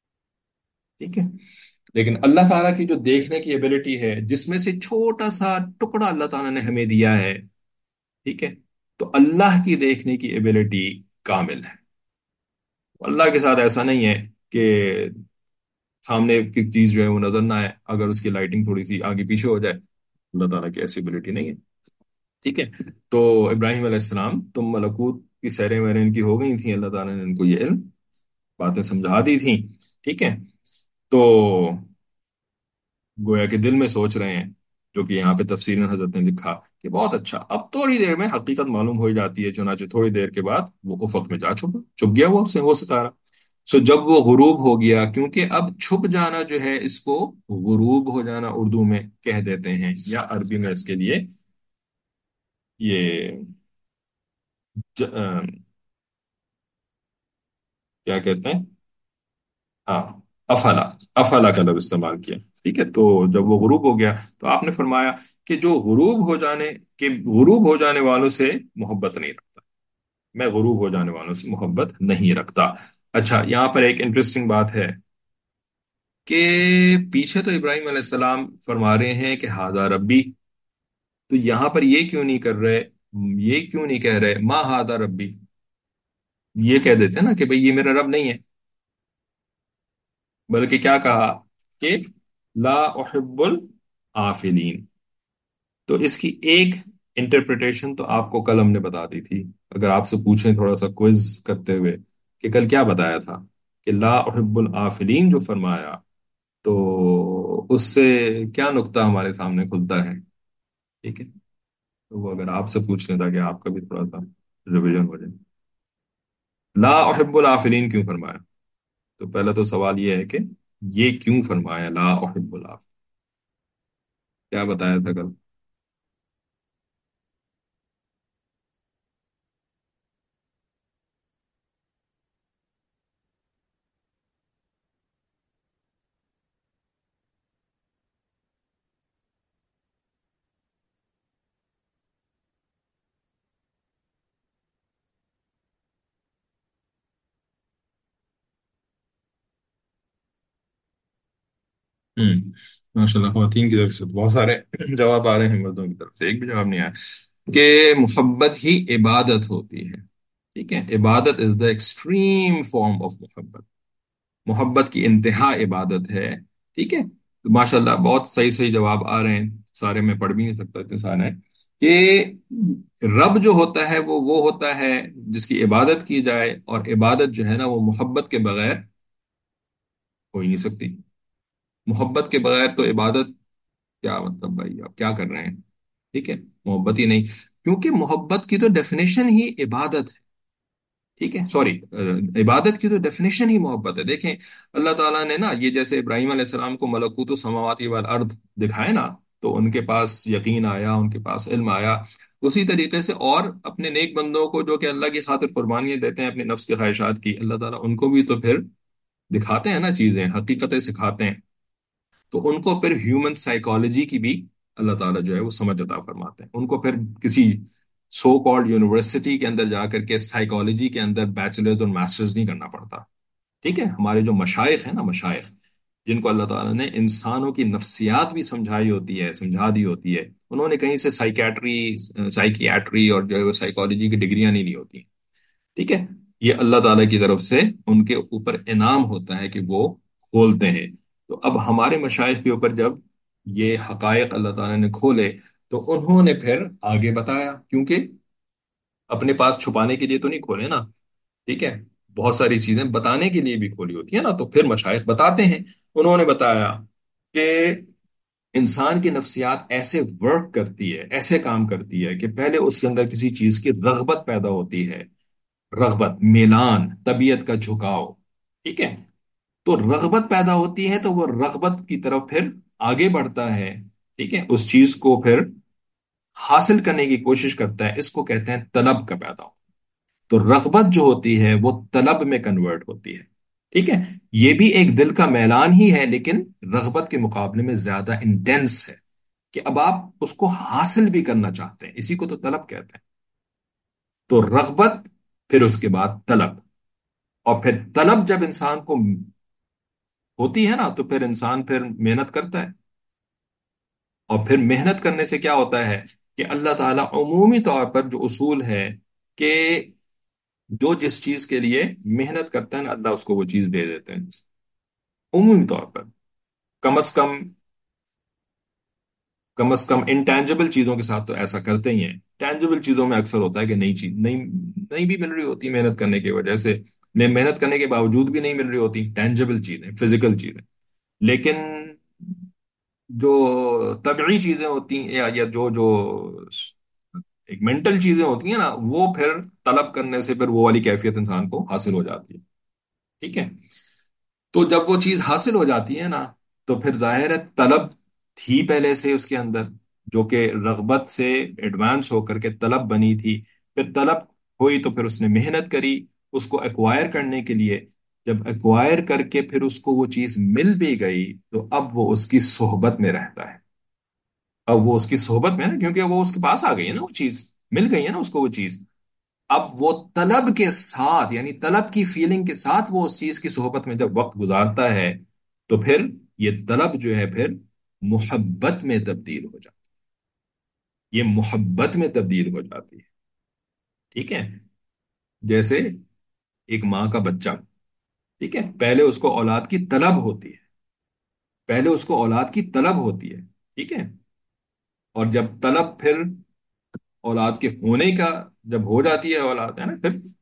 ठीक है। लेकिन अल्लाह ताला की जो देखने की एबिलिटी है, जिसमें से छोटा सा टुकड़ा अल्लाह ताला ने हमें दिया है, ठीक है, तो अल्लाह की देखने की एबिलिटी कामिल है। अल्लाह के साथ ऐसा नहीं है कि सामने की चीज जो है वो नजर ना आए अगर उसकी लाइटिंग थोड़ी सी आगे पीछे हो जाए। अल्लाह ताला की ऐसी एबिलिटी नहीं है। ठीक है। तो इब्राहिम अलैहिस्सलाम, तुम मलकूत की सैरें वैरें इनकी हो गई थी, अल्लाह ताला ने इनको ये इल्म, बातें समझा दी थी। ठीक है। तो गोया के दिल में सोच रहे हैं, जो कि यहाँ पे तफसीर हजरत ने लिखा कि बहुत अच्छा, अब थोड़ी देर में हकीकत मालूम हो जाती है, चुनाचे थोड़ी देर के बाद वो उफक में जा छुप छुप गया वो सितारा। सो जब वो गुरूब हो गया, क्योंकि अब छुप जाना जो है इसको गुरूब हो जाना उर्दू में कह देते हैं, या अरबी में इसके लिए ये क्या कहते हैं, हाँ, अफला, अफला का लफ्ज इस्तेमाल किया। ठीक है। तो जब वो गुरूब हो गया, तो आपने फरमाया कि जो गुरूब हो जाने वालों से मोहब्बत नहीं रखता, मैं गुरूब हो जाने वालों से मोहब्बत नहीं रखता। अच्छा, यहाँ पर एक इंटरेस्टिंग बात है कि पीछे तो इब्राहिम अलैहिस्सलाम फरमा रहे हैं कि हादा रब्बी, तो यहाँ पर ये क्यों नहीं कर रहे, ये क्यों नहीं कह रहे मा हादा रब्बी? ये कह देते ना कि भाई ये मेरा रब नहीं है, बल्कि क्या कहा कि ला उहिब्बुल आफिलीन। तो इसकी एक इंटरप्रिटेशन तो आपको कल हमने बता दी थी। अगर आपसे पूछें थोड़ा सा क्विज करते हुए कि कल क्या बताया था, कि ला उहिब्बुल आफिलीन जो फरमाया, तो اس سے کیا نقطہ ہمارے سامنے کھلتا ہے؟ ٹھیک ہے، تو وہ اگر آپ سے پوچھ لیں تاکہ آپ کا بھی تھوڑا سا ریویژن ہو جائے، لا احب العافلین کیوں فرمایا؟ تو پہلا تو سوال یہ ہے کہ یہ کیوں فرمایا لا احب العافلین؟ کیا بتایا تھا کل؟ ہوں ماشاء اللہ، خواتین کی طرف سے تو بہت سارے جواب آ رہے ہیں، مردوں کی طرف سے ایک بھی جواب نہیں آیا کہ محبت ہی عبادت ہوتی ہے. ٹھیک ہے، عبادت is the extreme form of محبت. محبت کی انتہا عبادت ہے. ٹھیک ہے، تو ماشاء اللہ بہت صحیح صحیح جواب آ رہے ہیں. سارے میں پڑھ بھی نہیں سکتا، اتنے سارے ہیں کہ رب جو ہوتا ہے وہ ہوتا ہے جس کی عبادت کی جائے، اور عبادت جو ہے نا وہ محبت کے بغیر ہو ہی نہیں سکتی. محبت کے بغیر تو عبادت، کیا مطلب بھائی آپ کیا کر رہے ہیں؟ ٹھیک ہے، محبت ہی نہیں، کیونکہ محبت کی تو ڈیفینیشن ہی عبادت ہے. ٹھیک ہے، سوری، عبادت کی تو ڈیفینیشن ہی محبت ہے. دیکھیں اللہ تعالیٰ نے نا یہ جیسے ابراہیم علیہ السلام کو ملکوت السماوات والارض دکھائے نا، تو ان کے پاس یقین آیا، ان کے پاس علم آیا. اسی طریقے سے اور اپنے نیک بندوں کو جو کہ اللہ کی خاطر قربانیاں دیتے ہیں اپنے نفس کے خواہشات کی، اللہ تعالیٰ ان کو بھی تو پھر دکھاتے ہیں نا چیزیں، حقیقتیں سکھاتے ہیں. تو ان کو پھر ہیومن سائیکالوجی کی بھی اللہ تعالیٰ جو ہے وہ سمجھ عطا فرماتے ہیں. ان کو پھر کسی سو کالڈ یونیورسٹی کے اندر جا کر کے سائیکالوجی کے اندر بیچلرز اور ماسٹرز نہیں کرنا پڑتا. ٹھیک ہے، ہمارے جو مشائخ ہیں نا، مشائخ جن کو اللہ تعالیٰ نے انسانوں کی نفسیات بھی سمجھائی ہوتی ہے، سمجھا دی ہوتی ہے، انہوں نے کہیں سے سائیکیاٹری اور جو ہے وہ سائیکالوجی کی ڈگریاں نہیں لی ہوتی. ٹھیک ہے، یہ اللہ تعالیٰ کی طرف سے ان کے اوپر انعام ہوتا ہے کہ وہ کھولتے ہیں. تو اب ہمارے مشائخ کے اوپر جب یہ حقائق اللہ تعالیٰ نے کھولے تو انہوں نے پھر آگے بتایا، کیونکہ اپنے پاس چھپانے کے لیے تو نہیں کھولے نا. ٹھیک ہے، بہت ساری چیزیں بتانے کے لیے بھی کھولی ہوتی ہیں نا، تو پھر مشائخ بتاتے ہیں. انہوں نے بتایا کہ انسان کی نفسیات ایسے ورک کرتی ہے، ایسے کام کرتی ہے کہ پہلے اس کے اندر کسی چیز کی رغبت پیدا ہوتی ہے. رغبت، میلان، طبیعت کا جھکاؤ. ٹھیک ہے، تو رغبت پیدا ہوتی ہے تو وہ رغبت کی طرف پھر آگے بڑھتا ہے. ٹھیک ہے، اس چیز کو پھر حاصل کرنے کی کوشش کرتا ہے. اس کو کہتے ہیں طلب کا پیدا ہو. تو رغبت جو ہوتی ہے وہ طلب میں کنورٹ ہوتی ہے. ٹھیک ہے، یہ بھی ایک دل کا میلان ہی ہے، لیکن رغبت کے مقابلے میں زیادہ انٹینس ہے کہ اب آپ اس کو حاصل بھی کرنا چاہتے ہیں. اسی کو تو طلب کہتے ہیں. تو رغبت، پھر اس کے بعد طلب، اور پھر طلب جب انسان کو ہوتی ہے نا تو پھر انسان پھر محنت کرتا ہے. اور پھر محنت کرنے سے کیا ہوتا ہے کہ اللہ تعالیٰ عمومی طور پر جو اصول ہے کہ جو جس چیز کے لیے محنت کرتا ہے نا اللہ اس کو وہ چیز دے دیتے ہیں. عمومی طور پر کم از کم، کم از کم انٹینجبل چیزوں کے ساتھ تو ایسا کرتے ہی ہیں. ٹینجبل چیزوں میں اکثر ہوتا ہے کہ نئی چیز نہیں، نہیں بھی مل رہی ہوتی محنت کرنے کی وجہ سے، محنت کرنے کے باوجود بھی نہیں مل رہی ہوتی ٹینجبل چیزیں، فزیکل چیزیں. لیکن جو طبعی چیزیں ہوتی ہیں یا جو جو ایک مینٹل چیزیں ہوتی ہیں نا، وہ پھر طلب کرنے سے پھر وہ والی کیفیت انسان کو حاصل ہو جاتی ہے. ٹھیک ہے، تو جب وہ چیز حاصل ہو جاتی ہے نا تو پھر ظاہر ہے طلب تھی پہلے سے اس کے اندر، جو کہ رغبت سے ایڈوانس ہو کر کے طلب بنی تھی. پھر طلب ہوئی تو پھر اس نے محنت کری اس کو ایکوائر کرنے کے لیے. جب ایکوائر کر کے پھر اس کو وہ چیز مل بھی گئی تو اب وہ اس کی صحبت میں رہتا ہے. اب وہ اس کی صحبت میں ہے نا، کیونکہ وہ اس کے پاس آ گئی ہے نا، وہ چیز مل گئی ہے نا اس کو وہ چیز. اب وہ طلب کے ساتھ، یعنی طلب کی فیلنگ کے ساتھ وہ اس چیز کی صحبت میں جب وقت گزارتا ہے تو پھر یہ طلب جو ہے پھر محبت میں تبدیل ہو جاتی ہے. یہ محبت میں تبدیل ہو جاتی ہے. ٹھیک ہے، جیسے ایک ماں کا بچہ، ٹھیک ہے، پہلے اس کو اولاد کی طلب ہوتی ہے. پہلے اس کو اولاد کی طلب ہوتی ہے. ٹھیک ہے، اور جب طلب پھر اولاد کے ہونے کا جب ہو جاتی ہے اولاد ہے نا، پھر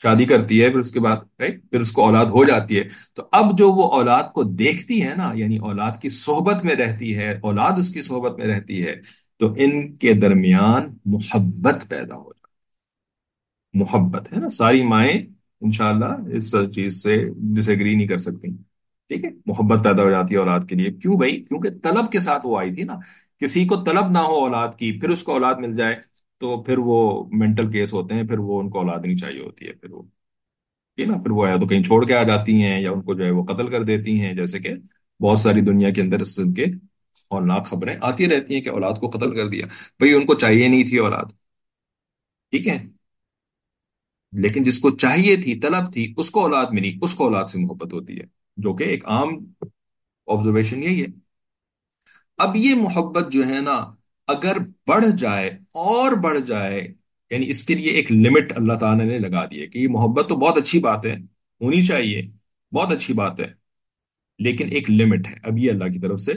شادی کرتی ہے، پھر اس کے بعد رائٹ پھر اس کو اولاد ہو جاتی ہے. تو اب جو وہ اولاد کو دیکھتی ہے نا، یعنی اولاد کی صحبت میں رہتی ہے، اولاد اس کی صحبت میں رہتی ہے، تو ان کے درمیان محبت پیدا ہو جاتی ہے. محبت ہے نا، ساری مائیں انشاءاللہ اس چیز سے ڈس ایگری نہیں کر سکتی. ٹھیک ہے، محبت پیدا ہو جاتی ہے اولاد کے لیے. کیوں بھائی؟ کیونکہ طلب کے ساتھ وہ آئی تھی نا. کسی کو طلب نہ ہو اولاد کی، پھر اس کو اولاد مل جائے، تو پھر وہ مینٹل کیس ہوتے ہیں، پھر وہ ان کو اولاد نہیں چاہیے ہوتی ہے. پھر وہ یہ نا، پھر وہ یا تو کہیں چھوڑ کے آ جاتی ہیں، یا ان کو جو ہے وہ قتل کر دیتی ہیں، جیسے کہ بہت ساری دنیا کے اندر اس کے ہولناک خبریں آتی رہتی ہیں کہ اولاد کو قتل کر دیا. بھئی ان کو چاہیے نہیں تھی اولاد. ٹھیک ہے، لیکن جس کو چاہیے تھی، طلب تھی، اس کو اولاد ملی، اس کو اولاد سے محبت ہوتی ہے، جو کہ ایک عام آبزرویشن یہی ہے. اب یہ محبت جو ہے نا، اگر بڑھ جائے اور بڑھ جائے، یعنی اس کے لیے ایک لمٹ اللہ تعالیٰ نے لگا دی ہے کہ یہ محبت تو بہت اچھی بات ہے، ہونی چاہیے، بہت اچھی بات ہے، لیکن ایک لمٹ ہے. اب یہ اللہ کی طرف سے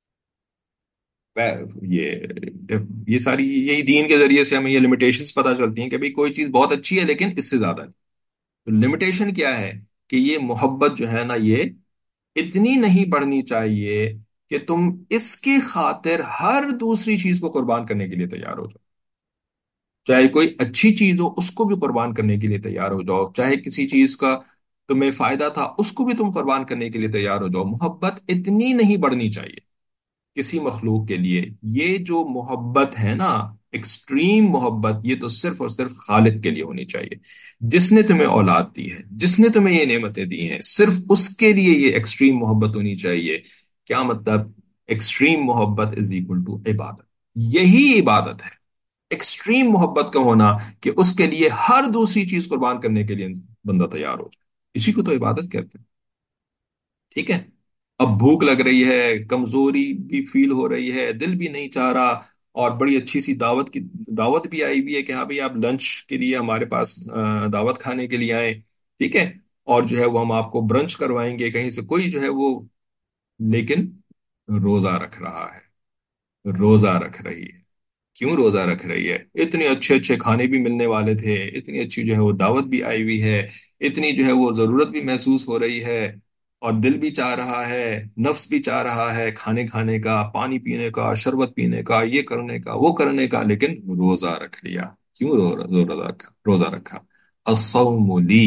یہ ساری یہی دین کے ذریعے سے ہمیں یہ لمیٹیشنز پتہ چلتی ہیں کہ بھئی کوئی چیز بہت اچھی ہے لیکن اس سے زیادہ نہیں. لمیٹیشن کیا ہے؟ کہ یہ محبت جو ہے نا، یہ اتنی نہیں بڑھنی چاہیے کہ تم اس کی خاطر ہر دوسری چیز کو قربان کرنے کے لیے تیار ہو جاؤ. چاہے کوئی اچھی چیز ہو اس کو بھی قربان کرنے کے لیے تیار ہو جاؤ، چاہے کسی چیز کا تمہیں فائدہ تھا اس کو بھی تم قربان کرنے کے لیے تیار ہو جاؤ. محبت اتنی نہیں بڑھنی چاہیے کسی مخلوق کے لیے. یہ جو محبت ہے نا، ایکسٹریم محبت، یہ تو صرف اور صرف خالق کے لیے ہونی چاہیے. جس نے تمہیں اولاد دی ہے، جس نے تمہیں یہ نعمتیں دی ہیں، صرف اس کے لیے یہ ایکسٹریم محبت ہونی چاہیے. کیا مطلب؟ ایکسٹریم محبت از اکول ٹو عبادت. یہی عبادت ہے، ایکسٹریم محبت کا ہونا، کہ اس کے لیے ہر دوسری چیز قربان کرنے کے لیے بندہ تیار ہو جائے. اسی کو تو عبادت کہتے ہیں. ٹھیک ہے. اب بھوک لگ رہی ہے، کمزوری بھی فیل ہو رہی ہے، دل بھی نہیں چاہ رہا، اور بڑی اچھی سی دعوت بھی آئی ہوئی ہے کہ ہاں بھئی آپ لنچ کے لیے ہمارے پاس دعوت کھانے کے لیے آئیں. ٹھیک ہے، اور جو ہے وہ ہم آپ کو برنچ کروائیں گے کہیں سے، کوئی جو ہے وہ لیکن روزہ رکھ رہا ہے، روزہ رکھ رہی ہے. کیوں روزہ رکھ رہی ہے؟ اتنے اچھے اچھے کھانے بھی ملنے والے تھے، اتنی اچھی جو ہے وہ دعوت بھی آئی ہوئی ہے، اتنی جو ہے وہ ضرورت بھی محسوس ہو رہی ہے، اور دل بھی چاہ رہا ہے، نفس بھی چاہ رہا ہے کھانے کھانے کا، پانی پینے کا، شربت پینے کا، یہ کرنے کا، وہ کرنے کا، لیکن روزہ رکھ لیا. کیوں روزہ رکھا؟ روزہ رکھا. الصوم لی،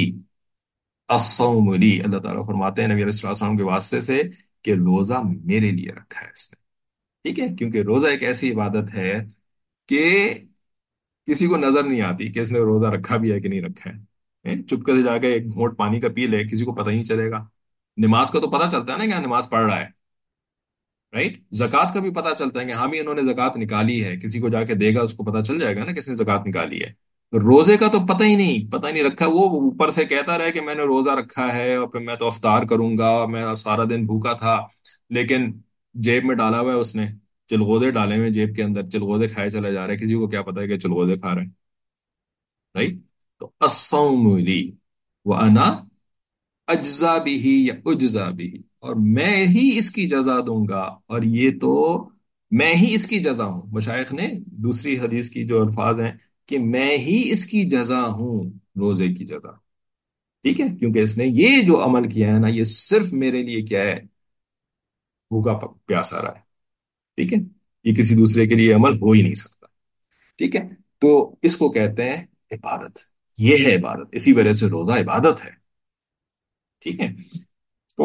الصوم لی، اللہ تعالیٰ فرماتے ہیں نبی علیہ الصلوۃ والسلام کے واسطے سے کہ روزہ میرے لیے رکھا ہے اس نے. ٹھیک ہے، کیونکہ روزہ ایک ایسی عبادت ہے کہ کسی کو نظر نہیں آتی کہ اس نے روزہ رکھا بھی ہے کہ نہیں رکھا ہے. چپکے سے جا کے ایک گھونٹ پانی کا پی لے، کسی کو پتہ ہی نہیں چلے گا. نماز کا تو پتہ چلتا ہے نا کہ ہاں نماز پڑھ رہا ہے، رائٹ. زکوٰۃ کا بھی پتہ چلتا ہے کہ ہاں بھی انہوں نے زکوٰۃ نکالی ہے، کسی کو جا کے دے گا اس کو پتہ چل جائے گا نا کس نے زکوٰۃ نکالی ہے. روزے کا تو پتہ ہی نہیں، پتہ ہی نہیں رکھا، وہ اوپر سے کہتا رہے کہ میں نے روزہ رکھا ہے اور پھر میں تو افطار کروں گا، میں سارا دن بھوکا تھا، لیکن جیب میں ڈالا ہوا ہے اس نے چلغوزے ڈالے ہوئے جیب کے اندر، چلغوزے کھائے چلا جا رہا ہے، کسی کو کیا پتا ہے کہ چلغوزے کھا رہے ہیں. رائٹ. تو الصوم لی وانا اجزا بھی یا اجزا بھی، اور میں ہی اس کی جزا دوں گا، اور یہ تو میں ہی اس کی جزا ہوں. مشائخ نے دوسری حدیث کی جو الفاظ ہیں کہ میں ہی اس کی جزا ہوں، روزے کی جزا. ٹھیک ہے، کیونکہ اس نے یہ جو عمل کیا ہے نا، یہ صرف میرے لیے کیا ہے؟ بھوکا پیاسا رہا ہے. ٹھیک ہے، یہ کسی دوسرے کے لیے عمل ہو ہی نہیں سکتا. ٹھیک ہے، تو اس کو کہتے ہیں عبادت. یہ ہے عبادت، اسی وجہ سے روزہ عبادت ہے. ٹھیک ہے. تو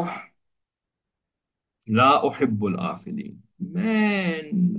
لا احب العافلین، میں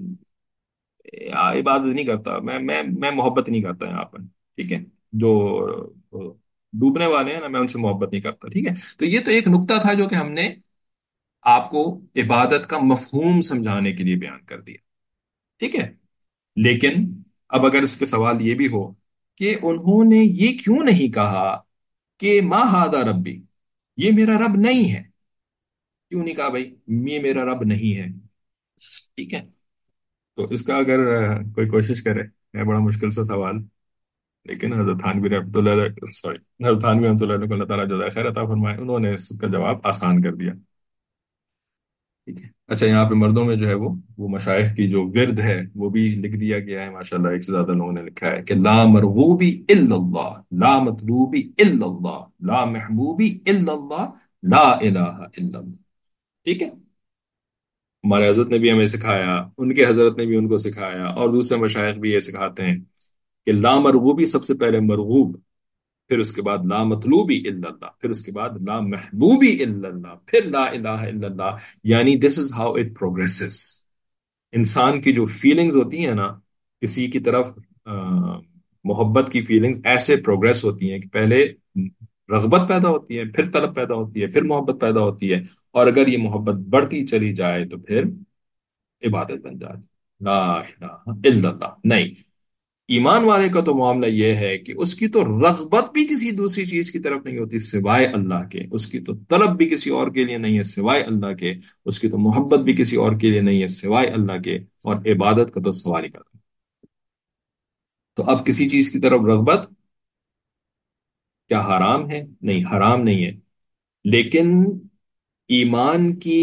عبادت نہیں کرتا، میں محبت نہیں کرتا یہاں پر. ٹھیک ہے، جو ڈوبنے والے ہیں نا، میں ان سے محبت نہیں کرتا. ٹھیک ہے. تو یہ تو ایک نقطہ تھا جو کہ ہم نے آپ کو عبادت کا مفہوم سمجھانے کے لیے بیان کر دیا. ٹھیک ہے. لیکن اب اگر اس پہ سوال یہ بھی ہو کہ انہوں نے یہ کیوں نہیں کہا کہ ما ہاذا ربی، یہ میرا رب نہیں ہے؟ کیوں نہیں کہا بھائی یہ میرا رب نہیں ہے؟ ٹھیک ہے. تو اس کا اگر کوئی کوشش کرے، ہے بڑا مشکل سا سوال، لیکن حضرت تھانوی رحمۃ اللہ علیہ، سوری، حضرت تھانوی رحمۃ اللہ علیہ کو اللہ تعالیٰ جزائے خیر عطا فرمائے، انہوں نے اس کا جواب آسان کر دیا. ٹھیک ہے، اچھا یہاں پہ مردوں میں جو ہے وہ مشائخ کی جو ورد ہے وہ بھی لکھ دیا گیا ہے، ماشاءاللہ ایک سے زیادہ لوگوں نے لکھا ہے کہ لا مرغوبی الا اللہ، لا مطلوبی الا اللہ، لا محبوبی الا اللہ، لا الہ الا اللہ۔ ٹھیک ہے، ہمارے حضرت نے بھی ہمیں سکھایا، ان کے حضرت نے بھی ان کو سکھایا، اور دوسرے مشائخ بھی یہ سکھاتے ہیں کہ لا مرغوبی سب سے پہلے مرغوب، پھر اس کے بعد لا مطلوبی الا اللہ، پھر اس کے بعد لا محبوبی الا اللہ، پھر لا الہ الا اللہ، یعنی this is how it progresses. انسان کی جو فیلنگز ہوتی ہیں نا، کسی کی طرف محبت کی فیلنگز ایسے پروگریس ہوتی ہیں کہ پہلے رغبت پیدا ہوتی ہے، پھر طلب پیدا ہوتی ہے، پھر محبت پیدا ہوتی ہے، اور اگر یہ محبت بڑھتی چلی جائے تو پھر عبادت بن جاتی۔ لا الہ الا اللہ نہیں، ایمان والے کا تو معاملہ یہ ہے کہ اس کی تو رغبت بھی کسی دوسری چیز کی طرف نہیں ہوتی سوائے اللہ کے، اس کی تو طلب بھی کسی اور کے لیے نہیں ہے سوائے اللہ کے، اس کی تو محبت بھی کسی اور کے لیے نہیں ہے سوائے اللہ کے، اور عبادت کا تو سوال ہی کرتا۔ تو اب کسی چیز کی طرف رغبت کیا حرام ہے؟ نہیں، حرام نہیں ہے، لیکن ایمان کی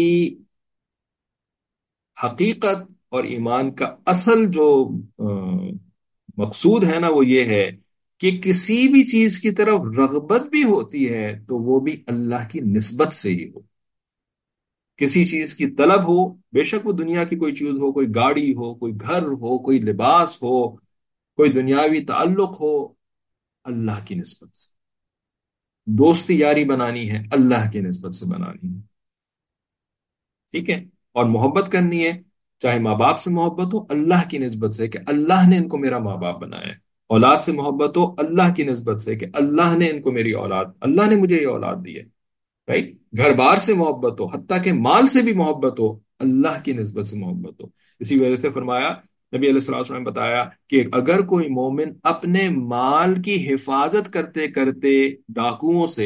حقیقت اور ایمان کا اصل جو مقصود ہے نا، وہ یہ ہے کہ کسی بھی چیز کی طرف رغبت بھی ہوتی ہے تو وہ بھی اللہ کی نسبت سے ہی ہو۔ کسی چیز کی طلب ہو، بے شک وہ دنیا کی کوئی چیز ہو، کوئی گاڑی ہو، کوئی گھر ہو، کوئی لباس ہو، کوئی دنیاوی تعلق ہو، اللہ کی نسبت سے۔ دوستی یاری بنانی ہے اللہ کی نسبت سے بنانی ہے، ٹھیک ہے، اور محبت کرنی ہے، چاہے ماں باپ سے محبت ہو اللہ کی نسبت سے کہ اللہ نے ان کو میرا ماں باپ بنایا ہے، اولاد سے محبت ہو اللہ کی نسبت سے کہ اللہ نے ان کو میری اولاد، اللہ نے مجھے یہ اولاد دی ہے، رائٹ؟ گھر بار سے محبت ہو، حتیٰ کہ مال سے بھی محبت ہو، اللہ کی نسبت سے محبت ہو۔ اسی وجہ سے فرمایا، نبی علیہ الصلوۃ والسلام نے بتایا کہ اگر کوئی مومن اپنے مال کی حفاظت کرتے کرتے ڈاکوؤں سے،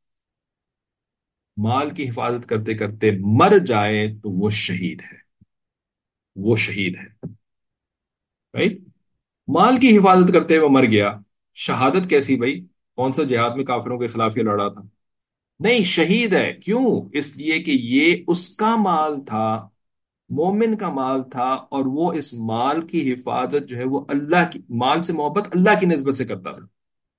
مال کی حفاظت کرتے کرتے مر جائے تو وہ شہید ہے، وہ شہید ہے، رائٹ؟ مال کی حفاظت کرتے ہوئے مر گیا، شہادت کیسی بھائی؟ کون سا جہاد میں کافروں کے خلاف یہ لڑا تھا؟ نہیں، شہید ہے، کیوں؟ اس لیے کہ یہ اس کا مال تھا، مومن کا مال تھا، اور وہ اس مال کی حفاظت جو ہے وہ اللہ کی، مال سے محبت اللہ کی نسبت سے کرتا تھا،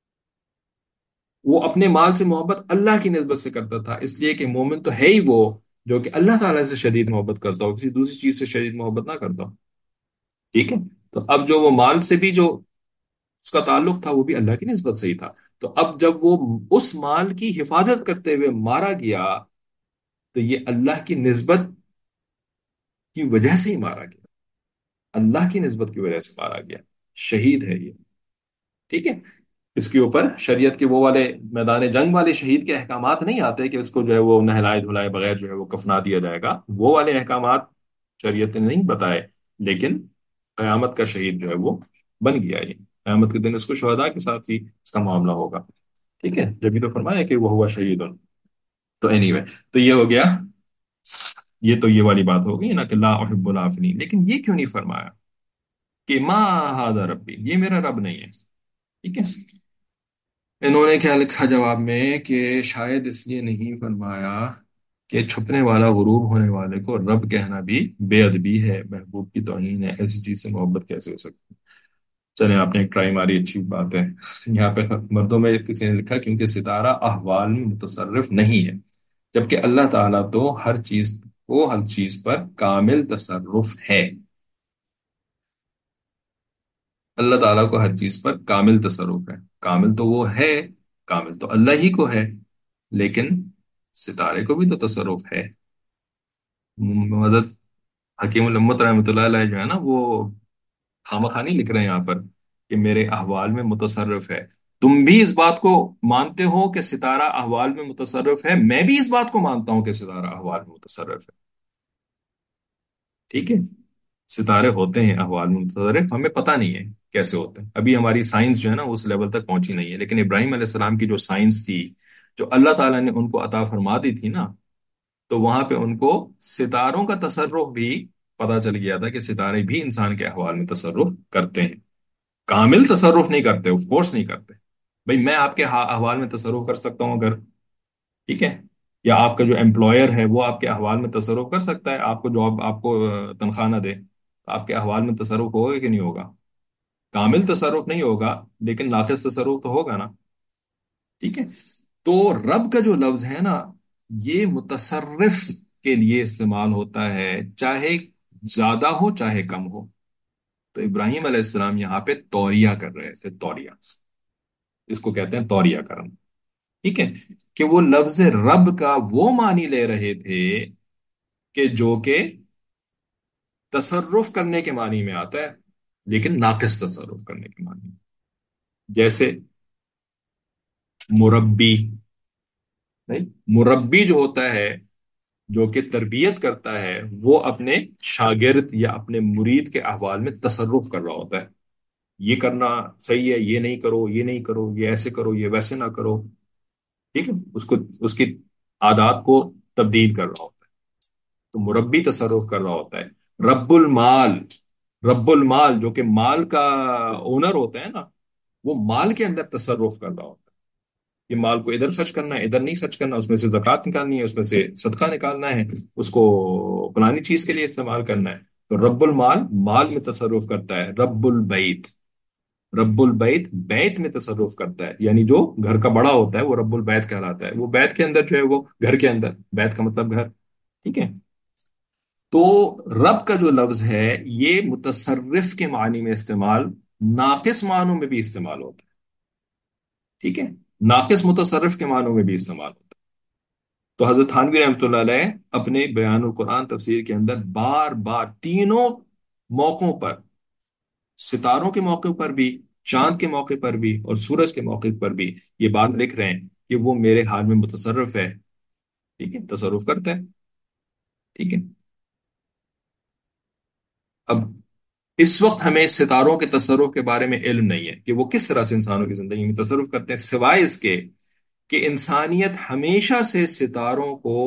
وہ اپنے مال سے محبت اللہ کی نسبت سے کرتا تھا، اس لیے کہ مومن تو ہے ہی وہ جو کہ اللہ تعالیٰ سے شدید محبت کرتا ہو، کسی دوسری چیز سے شدید محبت نہ کرتا ہو، ٹھیک ہے؟ تو اب جو وہ مال سے بھی جو اس کا تعلق تھا وہ بھی اللہ کی نسبت سے ہی تھا، تو اب جب وہ اس مال کی حفاظت کرتے ہوئے مارا گیا تو یہ اللہ کی نسبت کی وجہ سے ہی مارا گیا، اللہ کی نسبت کی وجہ سے مارا گیا، شہید ہے یہ، ٹھیک ہے؟ اس کے اوپر شریعت کے وہ والے میدان جنگ والے شہید کے احکامات نہیں آتے کہ اس کو جو ہے وہ نہلائے دھلائے بغیر جو ہے وہ کفنا دیا جائے گا، وہ والے احکامات شریعت نے نہیں بتائے، لیکن قیامت کا شہید جو ہے وہ بن گیا، یہ قیامت کے دن اس کو شہداء کے ساتھ ہی اس کا معاملہ ہوگا، ٹھیک ہے؟ جبھی تو فرمایا کہ وہ ہوا شہید۔ تو اینی وے، تو یہ ہو گیا، یہ تو یہ والی بات ہو گئی نا کہ لا احب العافلین، لیکن یہ کیوں نہیں فرمایا کہ ما ھذا ربی، یہ میرا رب نہیں ہے، ٹھیک ہے؟ انہوں نے کیا لکھا جواب میں کہ شاید اس لیے نہیں فرمایا کہ چھپنے والا غروب ہونے والے کو رب کہنا بھی بے ادبی ہے، محبوب کی توہین ہے، ایسی چیز سے محبت کیسے ہو سکتی ہے؟ چلیں، آپ نے ایک ٹرائی ماری، اچھی بات ہے۔ یہاں پہ مردوں میں کسی نے لکھا کیونکہ ستارہ احوال میں متصرف نہیں ہے، جبکہ اللہ تعالیٰ تو ہر چیز پر کامل تصرف ہے، اللہ تعالیٰ کو ہر چیز پر کامل تصرف ہے، کامل تو وہ ہے، کامل تو اللہ ہی کو ہے، لیکن ستارے کو بھی تو تصرف ہے۔ مدد حکیم الامت رحمۃ اللہ علیہ جو ہے نا، وہ خامخواہ نہیں لکھ رہے ہیں یہاں پر کہ میرے احوال میں متصرف ہے، تم بھی اس بات کو مانتے ہو کہ ستارہ احوال میں متصرف ہے، میں بھی اس بات کو مانتا ہوں کہ ستارہ احوال میں متصرف ہے، ٹھیک ہے؟ ستارے ہوتے ہیں احوال میں متصرف، ہمیں پتہ نہیں ہے کیسے ہوتے ہیں، ابھی ہماری سائنس جو ہے نا اس لیول تک پہنچی نہیں ہے، لیکن ابراہیم علیہ السلام کی جو سائنس تھی، جو اللہ تعالیٰ نے ان کو عطا فرما دی تھی نا، تو وہاں پہ ان کو ستاروں کا تصرف بھی پتہ چل گیا تھا کہ ستارے بھی انسان کے احوال میں تصرف کرتے ہیں، کامل تصرف نہیں کرتے، آف کورس نہیں کرتے، بھئی میں آپ کے احوال میں تصرف کر سکتا ہوں اگر، ٹھیک ہے، یا آپ کا جو امپلائر ہے وہ آپ کے احوال میں تصرف کر سکتا ہے، آپ کو جاب، آپ کو تنخواہ نہ دے تو آپ کے احوال میں تصرف ہوگا کہ نہیں ہوگا؟ کامل تصرف نہیں ہوگا لیکن ناقص تصرف تو ہوگا نا. ٹھیک ہے. تو رب کا جو لفظ ہے نا، یہ متصرف کے لیے استعمال ہوتا ہے، چاہے زیادہ ہو چاہے کم ہو. تو ابراہیم علیہ السلام یہاں پہ توریہ کر رہے تھے، توریہ، اس کو کہتے ہیں توریہ کرنا. ٹھیک ہے. کہ وہ لفظ رب کا وہ معنی لے رہے تھے کہ جو کہ تصرف کرنے کے معنی میں آتا ہے لیکن ناقص تصرف کرنے کے معنی میں. جیسے مربی. نہیں، مربی جو ہوتا ہے، جو کہ تربیت کرتا ہے، وہ اپنے شاگرد یا اپنے مرید کے احوال میں تصرف کر رہا ہوتا ہے. یہ کرنا صحیح ہے، یہ نہیں کرو، یہ نہیں کرو، یہ ایسے کرو، یہ ویسے نہ کرو. ٹھیک ہے. اس کی عادات کو تبدیل کر رہا ہوتا ہے. تو مربی تصرف کر رہا ہوتا ہے. رب المال، رب المال جو کہ مال کا اونر ہوتا ہے نا، وہ مال کے اندر تصرف کر رہا ہوتا ہے. یہ مال کو ادھر خرچ کرنا ہے، ادھر نہیں خرچ کرنا، اس میں سے زکوٰۃ نکالنی ہے، اس میں سے صدقہ نکالنا ہے، اس کو فلانی چیز کے لیے استعمال کرنا ہے. تو رب المال مال میں تصرف کرتا ہے. رب البیت، رب البیت بیت میں تصرف کرتا ہے، یعنی جو گھر کا بڑا ہوتا ہے وہ رب البیت کہلاتا ہے. وہ بیت کے اندر جو ہے، وہ گھر کے اندر، بیت کا مطلب گھر. ٹھیک ہے. تو رب کا جو لفظ ہے یہ متصرف کے معنی میں استعمال، ناقص معنوں میں بھی استعمال ہوتا ہے. ٹھیک ہے. ناقص متصرف کے معنوں میں بھی استعمال ہوتا ہے. تو حضرت تھانوی رحمۃ اللہ علیہ اپنے بیان القرآن تفسیر کے اندر بار بار تینوں موقعوں پر، ستاروں کے موقع پر بھی، چاند کے موقع پر بھی، اور سورج کے موقع پر بھی یہ بات لکھ رہے ہیں کہ وہ میرے حال میں متصرف ہے. ٹھیک ہے، تصرف کرتا ہے. ٹھیک ہے. اب اس وقت ہمیں ستاروں کے تصرف کے بارے میں علم نہیں ہے کہ وہ کس طرح سے انسانوں کی زندگی میں تصرف کرتے ہیں، سوائے اس کے کہ انسانیت ہمیشہ سے ستاروں کو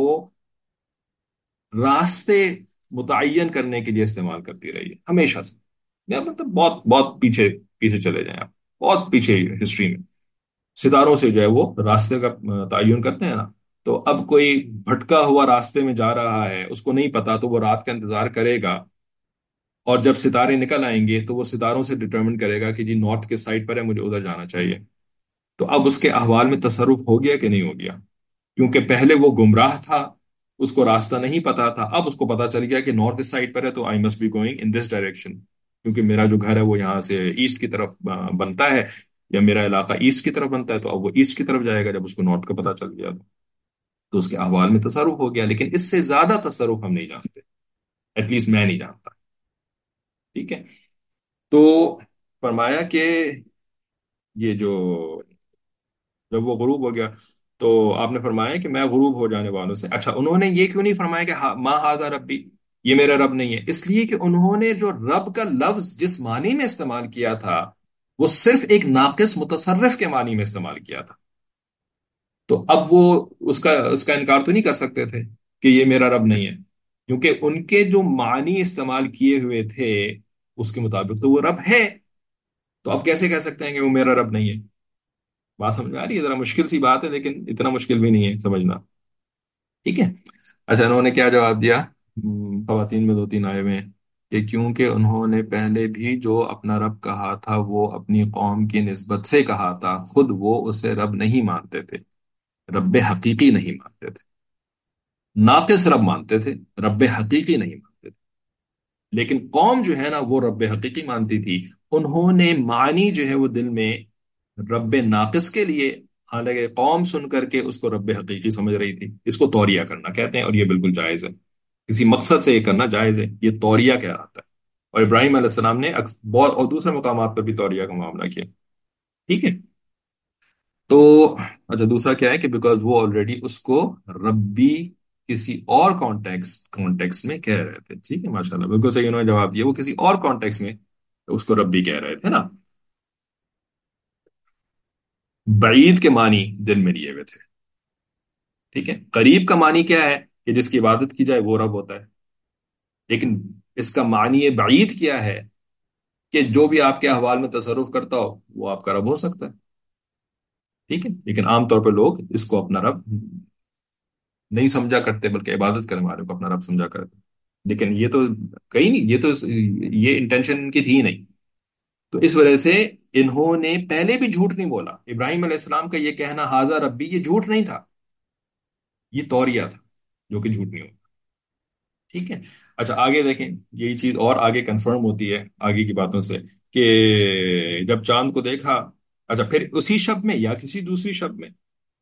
راستے متعین کرنے کے لیے استعمال کرتی رہی ہے، ہمیشہ سے. یا مطلب بہت بہت پیچھے پیچھے چلے جائیں آپ، بہت پیچھے ہسٹری میں ستاروں سے جو ہے وہ راستے کا تعین کرتے ہیں نا. تو اب کوئی بھٹکا ہوا راستے میں جا رہا ہے، اس کو نہیں پتا، تو وہ رات کا انتظار کرے گا، اور جب ستارے نکل آئیں گے تو وہ ستاروں سے ڈٹرمن کرے گا کہ جی نارتھ کے سائڈ پر ہے، مجھے ادھر جانا چاہیے. تو اب اس کے احوال میں تصرف ہو گیا کہ نہیں ہو گیا؟ کیونکہ پہلے وہ گمراہ تھا، اس کو راستہ نہیں پتا تھا، اب اس کو پتا چل گیا کہ نارتھ سائڈ پر ہے تو I must be going in this direction, کیونکہ میرا جو گھر ہے وہ یہاں سے ایسٹ کی طرف بنتا ہے، یا میرا علاقہ ایسٹ کی طرف بنتا ہے، تو اب وہ ایسٹ کی طرف جائے گا جب اس کو نارتھ کا پتا چل گیا. تو اس کے احوال میں تصرف ہو گیا، لیکن اس سے زیادہ تصرف ہم نہیں جانتے، ایٹ لیسٹ میں نہیں جانتا. ٹھیک ہے. تو فرمایا کہ یہ جو، جب وہ غروب ہو گیا تو آپ نے فرمایا کہ میں غروب ہو جانے والوں سے. اچھا، انہوں نے یہ کیوں نہیں فرمایا کہ ماں ہاذا ربی، یہ میرا رب نہیں ہے؟ اس لیے کہ انہوں نے جو رب کا لفظ جس معنی میں استعمال کیا تھا وہ صرف ایک ناقص متصرف کے معنی میں استعمال کیا تھا. تو اب وہ اس کا انکار تو نہیں کر سکتے تھے کہ یہ میرا رب نہیں ہے، کیونکہ ان کے جو معنی استعمال کیے ہوئے تھے اس کے مطابق تو وہ رب ہے. تو اب کیسے کہہ سکتے ہیں کہ وہ میرا رب نہیں ہے؟ بات سمجھ میں آ رہی ہے؟ ذرا مشکل سی بات ہے لیکن اتنا مشکل بھی نہیں ہے سمجھنا. ٹھیک ہے. اچھا، انہوں نے کیا جواب دیا؟ خواتین میں دو تین آئے ہوئے ہیں کہ کیونکہ انہوں نے پہلے بھی جو اپنا رب کہا تھا وہ اپنی قوم کی نسبت سے کہا تھا، خود وہ اسے رب نہیں مانتے تھے، رب حقیقی نہیں مانتے تھے. ناقص رب مانتے تھے، رب حقیقی نہیں مانتے تھے. لیکن قوم جو ہے نا وہ رب حقیقی مانتی تھی. انہوں نے معنی جو ہے وہ دل میں رب ناقص کے لیے، حالانکہ قوم سن کر کے اس کو رب حقیقی سمجھ رہی تھی. اس کو توریہ کرنا کہتے ہیں، اور یہ بالکل جائز ہے، کسی مقصد سے یہ کرنا جائز ہے، یہ توریہ کہلاتا ہے. اور ابراہیم علیہ السلام نے بہت اور دوسرے مقامات پر بھی توریہ کا معاملہ کیا. ٹھیک ہے. تو اچھا، دوسرا کیا ہے کہ بیکاز وہ آلریڈی اس کو ربی کسی اور کانٹیکس میں کہہ رہے تھے. ٹھیک ہے، ماشاء اللہ، بالکل صحیح انہوں نے جواب دیا، وہ کسی اور کانٹیکس میں اس کو ربی کہہ رہے تھے نا. بعید کے معنی دل میں لیے ہوئے تھے. ٹھیک ہے. قریب کا معنی کیا ہے کہ جس کی عبادت کی جائے وہ رب ہوتا ہے. لیکن اس کا معنی بعید کیا ہے کہ جو بھی آپ کے احوال میں تصرف کرتا ہو وہ آپ کا رب ہو سکتا ہے. ٹھیک ہے. لیکن عام طور پہ لوگ اس کو اپنا رب نہیں سمجھا کرتے، بلکہ عبادت کرنے والوں کو اپنا رب سمجھا کرتے، لیکن یہ تو کہیں نہیں، یہ تو یہ انٹینشن ان کی تھی ہی نہیں. تو اس وجہ سے انہوں نے پہلے بھی جھوٹ نہیں بولا. ابراہیم علیہ السلام کا یہ کہنا ہاذا ربی، یہ جھوٹ نہیں تھا، یہ توریہ تھا جو کہ جھوٹ نہیں ہو. ٹھیک ہے. اچھا آگے دیکھیں، یہی چیز اور آگے کنفرم ہوتی ہے آگے کی باتوں سے، کہ جب چاند کو دیکھا، اچھا پھر اسی شب میں یا کسی دوسری شب میں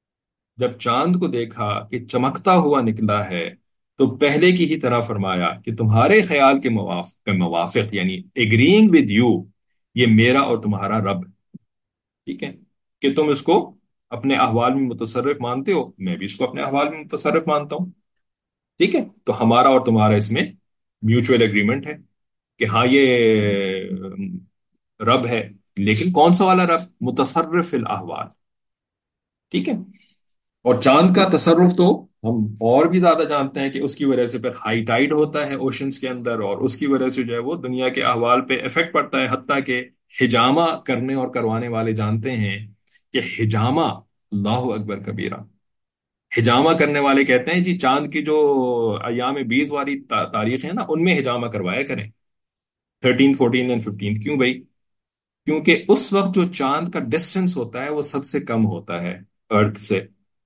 جب چاند کو دیکھا کہ چمکتا ہوا نکلا ہے، تو پہلے کی ہی طرح فرمایا کہ تمہارے خیال کے موافق، یعنی اگرینگ ود یو، یہ میرا اور تمہارا رب ہے. ٹھیک ہے، کہ تم اس کو اپنے احوال میں متصرف مانتے ہو، میں بھی اس کو اپنے احوال میں متصرف مانتا ہوں. ٹھیک ہے، تو ہمارا اور تمہارا اس میں میوچل اگریمنٹ ہے کہ ہاں یہ رب ہے، لیکن کون سا والا رب؟ متصرف الاحوال. ٹھیک ہے. اور چاند کا تصرف تو ہم اور بھی زیادہ جانتے ہیں کہ اس کی وجہ سے پھر ہائی ٹائڈ ہوتا ہے اوشنز کے اندر، اور اس کی وجہ سے جو ہے وہ دنیا کے احوال پہ افیکٹ پڑتا ہے، حتیٰ کہ حجامہ کرنے اور کروانے والے جانتے ہیں کہ حجامہ، اللہ اکبر کبیرہ، حجامہ کرنے والے کہتے ہیں جی چاند کی جو ایام بیض والی تاریخ ہے نا، ان میں حجامہ کروایا کریں، 13 14 اینڈ 15. کیوں بھائی؟ کیونکہ اس وقت جو چاند کا ڈسٹینس ہوتا ہے وہ سب سے کم ہوتا ہے ارتھ سے.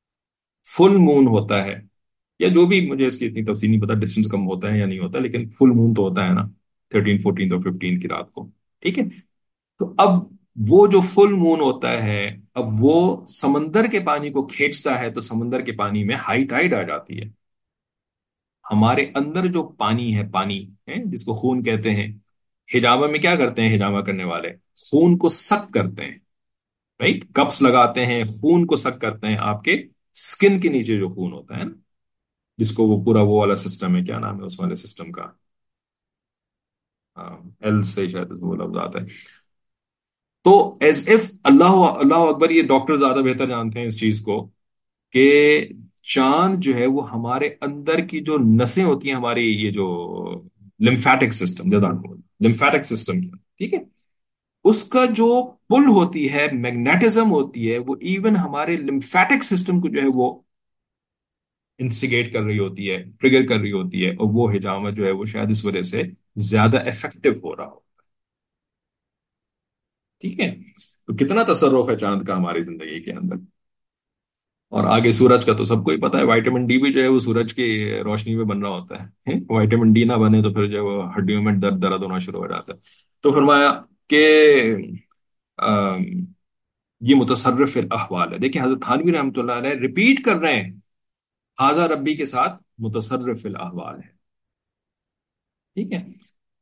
فل مون ہوتا ہے، یا جو بھی، مجھے اس کی اتنی تفصیل نہیں پتا ڈسٹینس کم ہوتا ہے یا نہیں ہوتا، لیکن فل مون تو ہوتا ہے نا 13 14 اور 15 کی رات کو. ٹھیک ہے. تو اب وہ جو فل مون ہوتا ہے، اب وہ سمندر کے پانی کو کھینچتا ہے، تو سمندر کے پانی میں ہائی ٹائڈ آ جاتی ہے. ہمارے اندر جو پانی ہے، پانی ہے جس کو خون کہتے ہیں، ہجامہ میں کیا کرتے ہیں ہجامہ کرنے والے؟ خون کو سک کرتے ہیں، رائٹ، کپس لگاتے ہیں، خون کو سک کرتے ہیں آپ کے سکن کے نیچے جو خون ہوتا ہے نا، جس کو وہ پورا وہ والا سسٹم ہے، کیا نام ہے اس والے سسٹم کا؟ ایل سے شاید وہ لفظ آتا ہے. تو ایز اف اللہ اللہ اکبر، یہ ڈاکٹر زیادہ بہتر جانتے ہیں اس چیز کو، کہ چاند جو ہے وہ ہمارے اندر کی جو نسیں ہوتی ہیں، ہماری یہ جو لمفیٹک سسٹم، لمفیٹک سسٹم، ٹھیک ہے، اس کا جو پل ہوتی ہے، میگنیٹزم ہوتی ہے، وہ ایون ہمارے لمفیٹک سسٹم کو جو ہے وہ انسٹیگیٹ کر رہی ہوتی ہے، ٹریگر کر رہی ہوتی ہے، اور وہ حجامہ جو ہے وہ شاید اس وجہ سے زیادہ افیکٹو ہو رہا ہو. ٹھیک ہے. تو کتنا تصرف ہے چاند کا ہماری زندگی کے اندر. اور آگے سورج کا تو سب کو ہی پتا ہے، وائٹامن ڈی بھی جو ہے وہ سورج کی روشنی میں بن رہا ہوتا ہے. وائٹامن ڈی نہ بنے تو پھر جو ہے وہ ہڈیوں میں درد درد ہونا شروع ہو جاتا ہے. تو فرمایا کہ آم، یہ متصرف الاحوال ہے. دیکھیں حضرت تھانوی رحمۃ اللہ علیہ ریپیٹ کر رہے ہیں، حاضہ ربی کے ساتھ متصرف الاحوال ہے. ٹھیک ہے.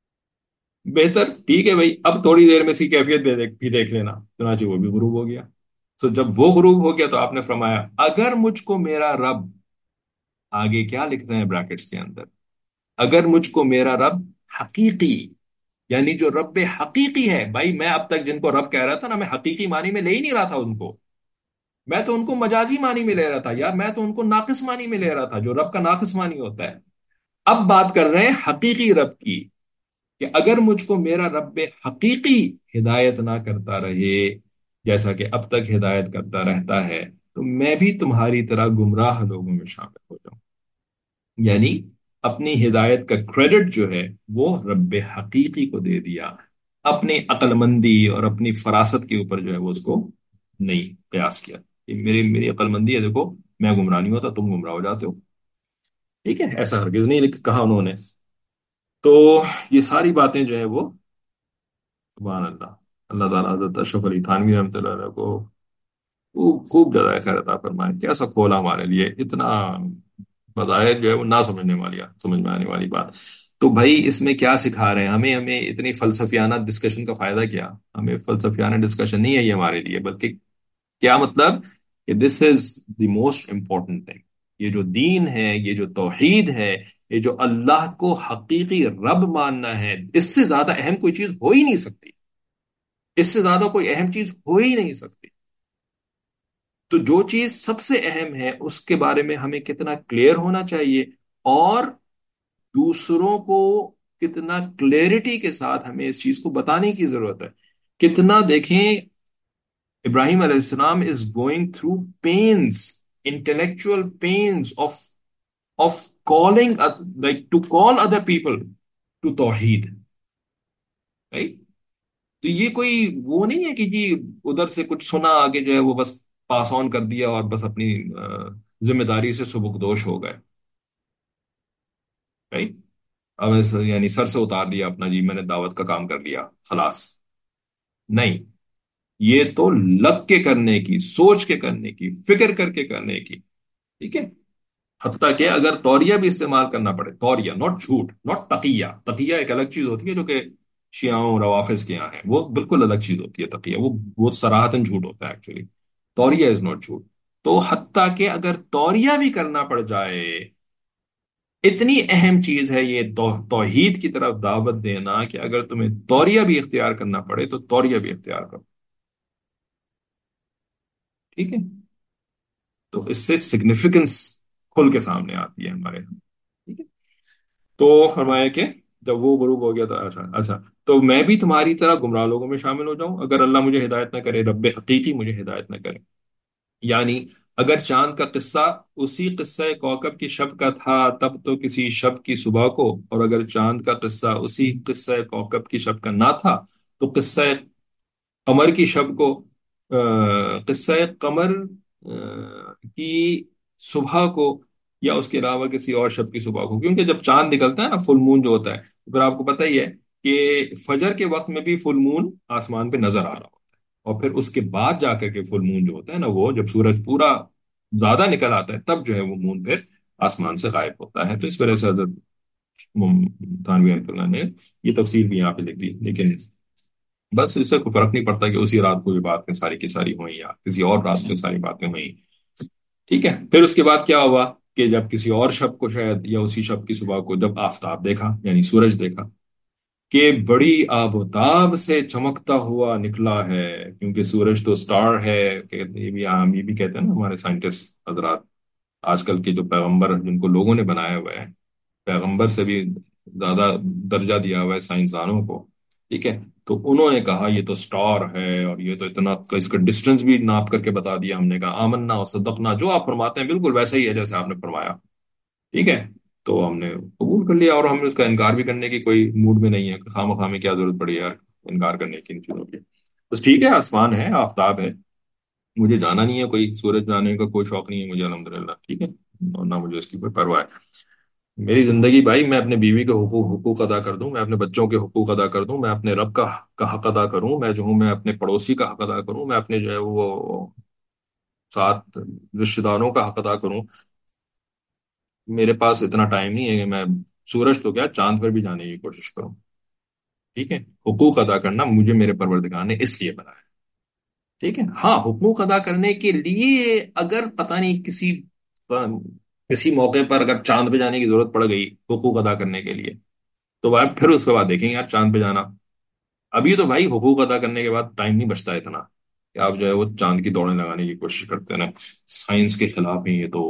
بہتر، ٹھیک ہے بھائی، اب تھوڑی دیر میں اس کی کیفیت بھی دیکھ لینا. چنانچہ وہ بھی غروب ہو گیا. تو جب وہ غروب ہو گیا تو آپ نے فرمایا اگر مجھ کو میرا رب، آگے کیا لکھتے ہیں بریکٹس کے اندر، اگر مجھ کو میرا رب حقیقی، یعنی جو رب حقیقی ہے. بھائی میں اب تک جن کو رب کہہ رہا تھا نا، میں حقیقی معنی میں لے ہی نہیں رہا تھا ان کو، میں تو ان کو مجازی معنی میں لے رہا تھا، یا میں تو ان کو ناقص معنی میں لے رہا تھا، جو رب کا ناقص معنی ہوتا ہے. اب بات کر رہے ہیں حقیقی رب کی، کہ اگر مجھ کو میرا رب حقیقی ہدایت نہ کرتا رہے جیسا کہ اب تک ہدایت کرتا رہتا ہے، تو میں بھی تمہاری طرح گمراہ لوگوں میں شامل ہو جاؤں. یعنی اپنی ہدایت کا کریڈٹ جو ہے وہ رب حقیقی کو دے دیا، اپنی عقل مندی اور اپنی فراست کے اوپر جو ہے وہ اس کو نہیں قیاس کیا کہ میری عقل مندی ہے، دیکھو میں گمراہ نہیں ہوتا، تم گمراہ ہو جاتے ہو. ٹھیک ہے، ایسا ہرگز نہیں کہا انہوں نے. تو یہ ساری باتیں جو ہے وہ، سبحان اللہ، اللہ تعالیٰ حضرت اشرف علی تھانوی رحمۃ اللہ علیہ کو خوب خوب جزائے خیر عطا فرمائے. کیسا کھولا ہمارے لیے اتنا بظاہر جو ہے وہ نہ سمجھ میں آنے والی بات. تو بھائی اس میں کیا سکھا رہے ہیں ہمیں اتنی فلسفیانہ ڈسکشن کا فائدہ کیا؟ ہمیں فلسفیانہ ڈسکشن نہیں ہے یہ ہمارے لیے، بلکہ کیا مطلب کہ this is the most important thing. یہ جو دین ہے، یہ جو توحید ہے، یہ جو اللہ کو حقیقی رب ماننا ہے، اس سے زیادہ اہم کوئی چیز ہو ہی نہیں سکتی، اس سے زیادہ کوئی اہم چیز ہو ہی نہیں سکتی. تو جو چیز سب سے اہم ہے اس کے بارے میں ہمیں کتنا کلیئر ہونا چاہیے، اور دوسروں کو کتنا کلیئرٹی کے ساتھ ہمیں اس چیز کو بتانے کی ضرورت ہے. کتنا دیکھیں، ابراہیم علیہ السلام is going through pains, intellectual pains of of calling, like to call other people to tawheed, right? तो ये कोई वो नहीं है कि जी उधर से कुछ सुना, आगे जो है वो बस पास ऑन कर दिया और बस अपनी जिम्मेदारी से सुबकदोश हो गए, राइट? अब यानी सर से उतार दिया अपना, जी मैंने दावत का काम कर लिया, खलास। नहीं, ये तो लग के करने की, सोच के करने की, फिक्र करके करने की, ठीक है? हत्ता कि अगर तौरिया भी इस्तेमाल करना पड़े, तौरिया, नॉट झूठ, नॉट तकिया। तकिया एक अलग चीज होती है जो कि शियाओं रवाफिज के यहाँ है, वो बिल्कुल अलग चीज होती है तकिया, वो सराहतन झूठ होता है एक्चुअली। तौरिया इज नॉट झूठ। तो हत्ता कि अगर तौरिया भी करना पड़ जाए, इतनी अहम चीज है ये तौहीद की तरफ दावत देना कि अगर तुम्हें तौरिया भी इख्तियार करना पड़े तो तौरिया भी इख्तियार करो, ठीक है? तो इससे सिग्निफिकेंस खुल के सामने आती है हमारे यहाँ, ठीक है? तो फरमाया कि जब वो गुरूब हो गया तो अच्छा अच्छा, तो मैं भी तुम्हारी तरह गुमराह लोगों में शामिल हो जाऊं अगर अल्लाह मुझे हिदायत न करे, रब्बे हकीकी मुझे हिदायत न करे। यानी अगर चांद का किस्सा उसी किस्सा कौकब की शब का था तब तो किसी शब की सुबह को, और अगर चांद का किस्सा उसी किस्सा कौकब की शब का ना था तो किस्सा कमर की शब को, किस्सा कमर की सुबह को, या उसके अलावा किसी और शब की सुबह को, क्योंकि जब चांद निकलता है ना, फुल मून जो होता है, तो फिर आपको पता ही है कि फजर के वक्त में भी फुल मून आसमान पे नजर आ रहा होता है, और फिर उसके बाद जाकर के फुल मून जो होता है ना, वो जब सूरज पूरा ज्यादा निकल आता है तब जो है वो मून फिर आसमान से गायब होता है। तो इस वजह से हजरत थानवी रहमतुल्लाह ने ये तफसीर भी यहाँ पे लिख दी। लेकिन बस इससे कोई फर्क नहीं पड़ता कि उसी रात को ये बातें सारी की सारी हुई या किसी और रात को सारी बातें हुई, ठीक है? फिर उसके बाद क्या हुआ कि जब किसी और शब को शायद, या उसी शब की सुबह को, जब आफताब देखा यानी सूरज देखा कि बड़ी आबोताब से चमकता हुआ निकला है, क्योंकि सूरज तो स्टार है, ये भी हम ये भी कहते हैं ना हमारे साइंटिस्ट हजरात, आजकल के जो पैगंबर जिनको लोगों ने बनाया हुआ है, पैगंबर से भी ज्यादा दर्जा दिया हुआ है साइंसदानों को, ठीक है? तो उन्होंने कहा ये तो स्टार है, और ये तो इतना, इसका डिस्टेंस भी नाप करके बता दिया। हमने कहा आमन्ना और सदकना, जो आप फरमाते हैं बिल्कुल वैसा ही है जैसे आपने फरमाया, ठीक है? तो हमने कबूल कर लिया, और हम उसका इनकार भी करने की कोई मूड में नहीं है, खाम खा में क्या जरूरत पड़ी यार इनकार करने की इन चीजों की। बस ठीक है, आसमान है, आफताब है, मुझे जाना नहीं है, कोई सूरज जाने का कोई शौक नहीं है मुझे अल्हम्दुलिल्लाह, ठीक है? और ना मुझे इसकी कोई परवाह है। मेरी जिंदगी भाई, मैं अपने बीवी के हुकूक हुकूक अदा कर दूं, मैं अपने बच्चों के हुकूक अदा कर दूं, मैं अपने रब का हक अदा करूं, मैं जो हूं मैं अपने पड़ोसी का हक अदा करूं, मैं अपने जो है वो साथ रिश्तेदारों का हक अदा करूं। मेरे पास इतना टाइम नहीं है कि मैं सूरज तो क्या चांद पर भी जाने की कोशिश करूं, ठीक है? हुकूक अदा करना मुझे मेरे परवरदिगार ने इसलिए बनाया, ठीक है? हाँ, हुकूक अदा करने के लिए अगर पता नहीं किसी मौके पर अगर चांद पे जाने की जरूरत पड़ गई हुकूक अदा करने के लिए, तो भाई फिर उसके बाद देखेंगे यार चांद पे जाना। अभी तो भाई हुकूक अदा करने के बाद टाइम नहीं बचता इतना कि आप जो है वो चांद की दौड़ें लगाने की कोशिश करते हैं ना। साइंस के खिलाफ है ये तो,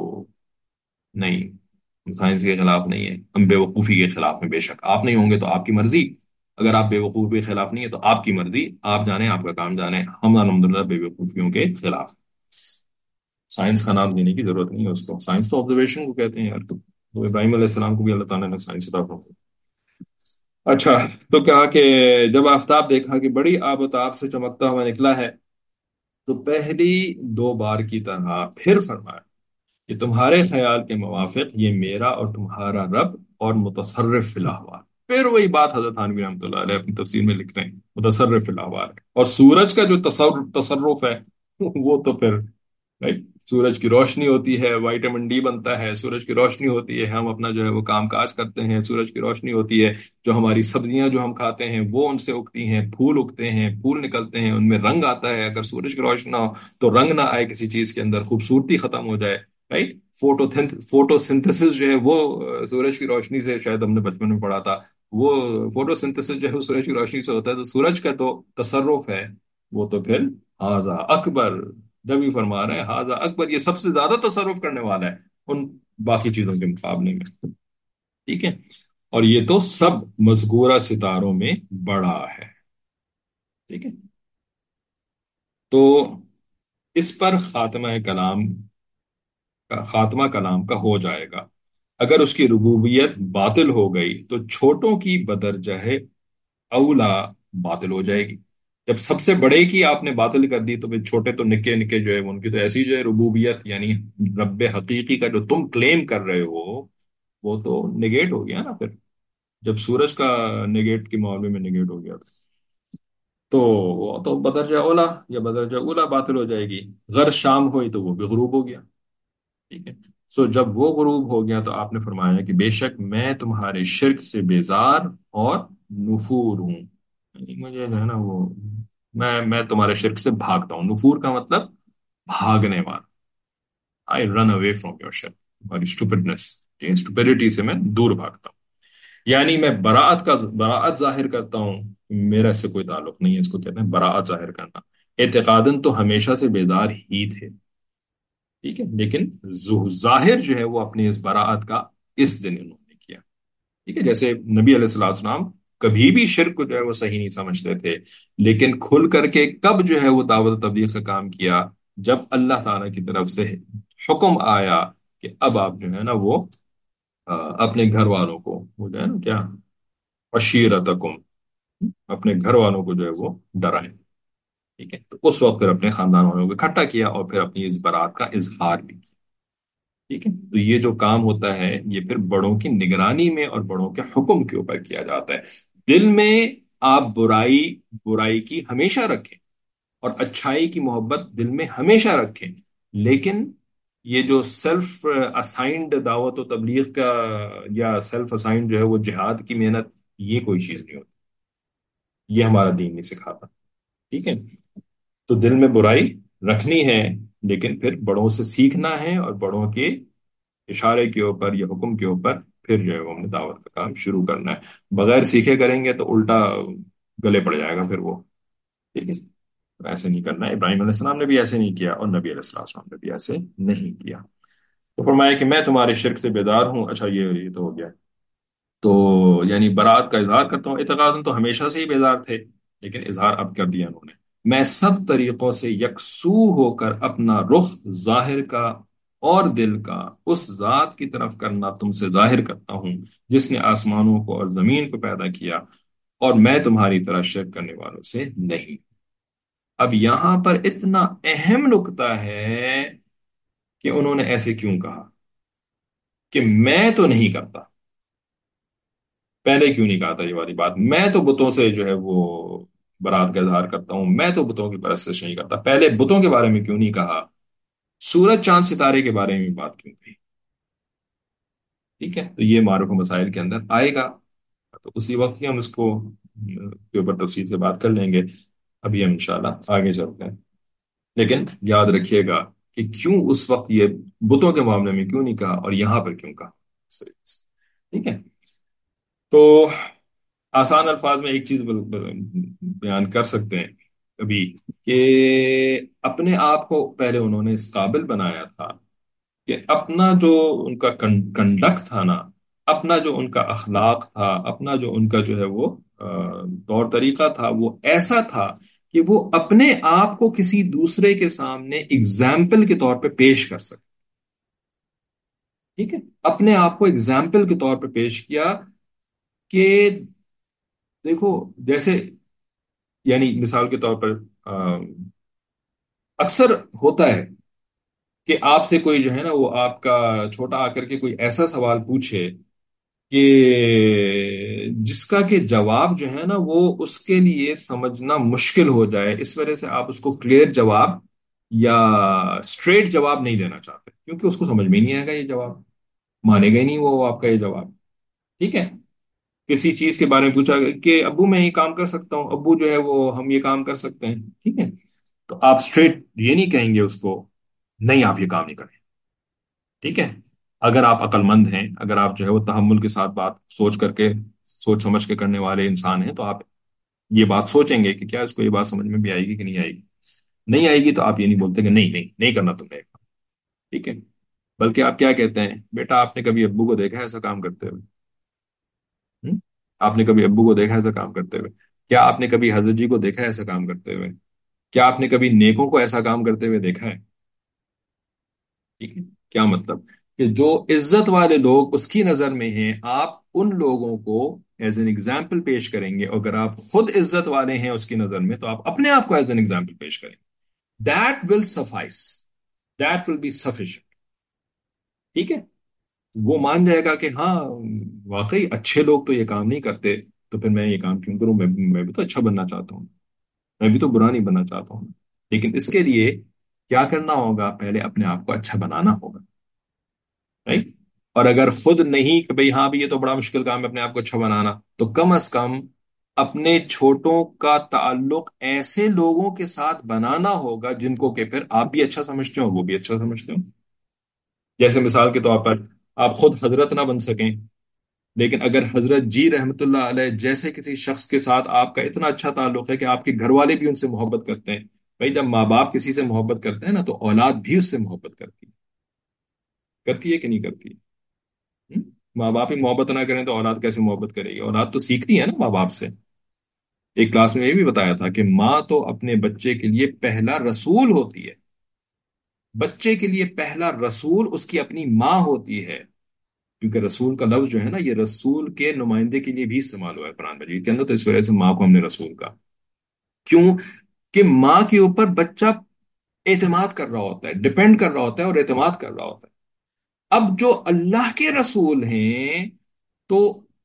नहीं, साइंस के खिलाफ नहीं है, हम बेवकूफ़ी के खिलाफ हैं। बेशक आप नहीं होंगे तो आपकी मर्जी, अगर आप बेवकूफ़ी के खिलाफ नहीं है तो आपकी मर्जी, आप जाने आपका काम जाने, हम अलहमदुलिल्लाह बेवकूफ़ियों के खिलाफ। साइंस का नाम देने की जरूरत नहीं है उसको, साइंस तो ऑब्जर्वेशन को कहते हैं यार। तो इब्राहिम अलैहिस्सलाम को भी अल्लाह ताला ने साइंस अता फरमाई। अच्छा, तो कहा कि जब आफताब देखा कि बड़ी आबोताब से चमकता हुआ निकला है, तो पहली दो बार की तरह फिर फरमाया कि तुम्हारे ख्याल के मुवाफिक ये मेरा और तुम्हारा रब और मुतसर्रिफ फिल अहवाल। फिर वही बात हजरत थानवी रहमतुल्लाह अलैह अपनी तफसीर में लिख रहे हैं, मुतसर्रिफ फिल अहवाल। और सूरज का जो तसर्रुफ है वो तो फिर, राइट, सूरज की रोशनी होती है, विटामिन डी बनता है, सूरज की रोशनी होती है, हम अपना जो है वो काम काज करते हैं, सूरज की रोशनी होती है, जो हमारी सब्जियां जो हम खाते हैं वो उनसे उगती हैं, फूल उगते हैं, फूल निकलते हैं, उनमें रंग आता है। अगर सूरज की रोशनी ना हो तो रंग ना आए किसी चीज के अंदर, खूबसूरती खत्म हो जाए, राइट? फोटोसिंथेसिस जो है वो सूरज की रोशनी से, शायद हमने बचपन में पढ़ा था, वो फोटोसिंथेसिस जो है वो सूरज की रोशनी से होता है। तो सूरज का तो तसर्रुफ है, वो तो फिर हाजा अकबर, जब भी फरमा रहे हैं हाजा अकबर, ये सबसे ज्यादा तसर्रुफ करने वाला है उन बाकी चीजों के मुकाबले में, ठीक है? और ये तो सब मज़कूरा सितारों में बड़ा है, ठीक है? तो इस पर खात्मा कलाम का हो जाएगा। اگر اس کی ربوبیت باطل ہو گئی تو چھوٹوں کی بدرجہ اولا باطل ہو جائے گی۔ جب سب سے بڑے کی آپ نے باطل کر دی تو پھر چھوٹے تو نکے نکے جو ہے ان کی تو ایسی جو ہے ربوبیت یعنی رب حقیقی کا جو تم کلیم کر رہے ہو وہ تو نگیٹ ہو گیا نا پھر، جب سورج کا نگیٹ کے معاملے میں نگیٹ ہو گیا تو وہ تو بدرجہ اولا یا بدرجہ اولا باطل ہو جائے گی۔ غر شام ہوئی تو وہ بھی غروب ہو گیا، ٹھیک ہے۔ سو جب وہ غروب ہو گیا تو آپ نے فرمایا کہ بے شک میں تمہارے شرک سے بیزار اور نفور ہوں، یعنی مجھے جو ہے نا وہ میں تمہارے شرک سے بھاگتا ہوں۔ نفور کا مطلب بھاگنے والا، آئی رن اوے فرام یور شرک، اور اسٹوپڈنس، اسٹوپیڈیٹی سے میں دور بھاگتا ہوں، یعنی میں براعت ظاہر کرتا ہوں، میرا اس سے کوئی تعلق نہیں ہے، اس کو کہتے ہیں براعت ظاہر کرنا۔ اعتقادن تو ہمیشہ سے بیزار ہی تھے، ٹھیک ہے، لیکن ظاہر جو ہے وہ اپنی اس براعت کا اس دن انہوں نے کیا، ٹھیک ہے۔ جیسے نبی علیہ السلام والسلام کبھی بھی شرک کو جو ہے وہ صحیح نہیں سمجھتے تھے، لیکن کھل کر کے کب جو ہے وہ دعوت و تبلیغ کا کام کیا، جب اللہ تعالیٰ کی طرف سے حکم آیا کہ اب آپ جو ہے نا وہ اپنے گھر والوں کو وہ جو ہے نا کیا، عشیرتکم، اپنے گھر والوں کو جو ہے وہ ڈرائیں، ٹھیک ہے۔ تو اس وقت پھر اپنے خاندان والوں کو اکٹھا کیا اور پھر اپنی اس برات کا اظہار بھی کیا، ٹھیک ہے۔ تو یہ جو کام ہوتا ہے یہ پھر بڑوں کی نگرانی میں اور بڑوں کے حکم کے اوپر کیا جاتا ہے۔ دل میں آپ برائی کی ہمیشہ رکھیں اور اچھائی کی محبت دل میں ہمیشہ رکھیں، لیکن یہ جو سیلف اسائنڈ دعوت و تبلیغ کا یا سیلف اسائنڈ جو ہے وہ جہاد کی محنت، یہ کوئی چیز نہیں ہوتی، یہ ہمارا دین نہیں سکھاتا، ٹھیک ہے۔ تو دل میں برائی رکھنی ہے، لیکن پھر بڑوں سے سیکھنا ہے اور بڑوں کے اشارے کے اوپر یا حکم کے اوپر پھر جو ہے وہ ہم نے دعوت کا کام شروع کرنا ہے۔ بغیر سیکھے کریں گے تو الٹا گلے پڑ جائے گا پھر وہ، ٹھیک ہے۔ تو ایسے نہیں کرنا ہے، ابراہیم علیہ السلام نے بھی ایسے نہیں کیا اور نبی علیہ السلام نے بھی ایسے نہیں کیا۔ تو فرمایا کہ میں تمہارے شرک سے بیدار ہوں، اچھا یہ تو ہو گیا، تو یعنی برات کا اظہار کرتا ہوں، اعتقاد تو ہمیشہ سے ہی بیدار تھے لیکن اظہار اب کر دیا انہوں نے۔ میں سب طریقوں سے یکسو ہو کر اپنا رخ ظاہر کا اور دل کا اس ذات کی طرف کرنا تم سے ظاہر کرتا ہوں جس نے آسمانوں کو اور زمین کو پیدا کیا، اور میں تمہاری طرح شرک کرنے والوں سے نہیں۔ اب یہاں پر اتنا اہم نکتہ ہے کہ انہوں نے ایسے کیوں کہا کہ میں تو نہیں کرتا، پہلے کیوں نہیں کہا تھا یہ والی بات، میں تو بتوں سے جو ہے وہ برات کا اظہار کرتا ہوں، میں تو بتوں کی پرستش نہیں کرتا، پہلے بتوں کے بارے میں کیوں نہیں کہا، سورج چاند ستارے کے بارے میں بات کیوں کہی، ٹھیک ہے۔ تو یہ معروف مسائل کے اندر آئے گا، تو اسی وقت ہی ہم اس کو کے اوپر تفصیل سے بات کر لیں گے، ابھی ہم انشاءاللہ آگے چلتے ہیں۔ لیکن یاد رکھیے گا کہ کیوں اس وقت یہ بتوں کے معاملے میں کیوں نہیں کہا اور یہاں پر کیوں کہا، اس طریقے سے، ٹھیک ہے۔ تو آسان الفاظ میں ایک چیز بیان کر سکتے ہیں ابھی، کہ اپنے آپ کو پہلے انہوں نے اس قابل بنایا تھا کہ اپنا جو ان کا کنڈکٹ تھا نا، اپنا جو ان کا اخلاق تھا، اپنا جو ان کا جو ہے وہ طور طریقہ تھا، وہ ایسا تھا کہ وہ اپنے آپ کو کسی دوسرے کے سامنے اگزامپل کے طور پہ پیش کر سکے، ٹھیک ہے۔ اپنے آپ کو اگزامپل کے طور پہ پیش کیا کہ دیکھو، جیسے یعنی مثال کے طور پر اکثر ہوتا ہے کہ آپ سے کوئی جو ہے نا وہ آپ کا چھوٹا آ کر کے کوئی ایسا سوال پوچھے کہ جس کا کہ جواب جو ہے نا وہ اس کے لیے سمجھنا مشکل ہو جائے، اس وجہ سے آپ اس کو کلیئر جواب یا اسٹریٹ جواب نہیں دینا چاہتے، کیونکہ اس کو سمجھ میں ہی نہیں آئے گا، یہ جواب مانے گا ہی نہیں وہ آپ کا یہ جواب، ٹھیک ہے۔ کسی چیز کے بارے میں پوچھا کہ ابو میں یہ کام کر سکتا ہوں، ابو جو ہے وہ ہم یہ کام کر سکتے ہیں، ٹھیک ہے، تو آپ اسٹریٹ یہ نہیں کہیں گے اس کو نہیں آپ یہ کام نہیں کریں، ٹھیک ہے۔ اگر آپ عقل مند ہیں، اگر آپ جو ہے وہ تحمل کے ساتھ بات سوچ سمجھ کے کرنے والے انسان ہیں، تو آپ یہ بات سوچیں گے کہ کیا اس کو یہ بات سمجھ میں بھی آئے گی کہ نہیں آئے گی، نہیں آئے گی تو آپ یہ نہیں بولتے کہ نہیں نہیں نہیں کرنا تم نے یہ کام، ٹھیک ہے۔ بلکہ آپ کیا کہتے ہیں، بیٹا آپ نے کبھی ابو کو دیکھا ہے ایسا کام کرتے ہوئے؟ ہم؟ آپ نے کبھی ابو کو دیکھا ہے ایسا کام کرتے ہوئے؟ کیا آپ نے کبھی حضرت جی کو دیکھا ہے ایسا کام کرتے ہوئے؟ کیا آپ نے کبھی نیکوں کو ایسا کام کرتے ہوئے دیکھا ہے؟ ٹھیک ہے، کیا مطلب کہ جو عزت والے لوگ اس کی نظر میں ہیں، آپ ان لوگوں کو ایز این ایگزامپل پیش کریں گے، اگر آپ خود عزت والے ہیں اس کی نظر میں تو آپ اپنے آپ کو ایز این ایگزامپل پیش کریں گے. That will suffice, that will be sufficient. ٹھیک ہے، وہ مان جائے گا کہ ہاں واقعی اچھے لوگ تو یہ کام نہیں کرتے، تو پھر میں یہ کام کیوں کروں، میں بھی تو اچھا بننا چاہتا ہوں، میں بھی تو برا نہیں بننا چاہتا ہوں. لیکن اس کے لیے کیا کرنا ہوگا؟ پہلے اپنے آپ کو اچھا بنانا ہوگا. رائٹ؟ اور اگر خود نہیں کہ بھئی ہاں بھی یہ تو بڑا مشکل کام ہے اپنے آپ کو اچھا بنانا، تو کم از کم اپنے چھوٹوں کا تعلق ایسے لوگوں کے ساتھ بنانا ہوگا جن کو کہ پھر آپ بھی اچھا سمجھتے ہو، وہ بھی اچھا سمجھتے ہو. جیسے مثال کے طور پر آپ خود حضرت نہ بن سکیں، لیکن اگر حضرت جی رحمت اللہ علیہ جیسے کسی شخص کے ساتھ آپ کا اتنا اچھا تعلق ہے کہ آپ کے گھر والے بھی ان سے محبت کرتے ہیں. بھائی جب ماں باپ کسی سے محبت کرتے ہیں نا تو اولاد بھی اس سے محبت کرتی ہے کہ نہیں کرتی؟ ہم؟ ماں باپ ہی محبت نہ کریں تو اولاد کیسے محبت کرے گی؟ اولاد تو سیکھتی ہے نا ماں باپ سے. ایک کلاس میں یہ بھی بتایا تھا کہ ماں تو اپنے بچے کے لیے پہلا رسول ہوتی ہے. بچے کے لیے پہلا رسول اس کی اپنی ماں ہوتی ہے. کیونکہ رسول کا لفظ جو ہے نا یہ رسول کے نمائندے کے لیے بھی استعمال ہوا ہے قرآن مجید کے اندر، تو اس وجہ سے ماں کو ہم نے رسول کا. کیوں؟ کہ ماں کے اوپر بچہ اعتماد کر رہا ہوتا ہے، ڈپینڈ کر رہا ہوتا ہے اور اعتماد کر رہا ہوتا ہے. اب جو اللہ کے رسول ہیں تو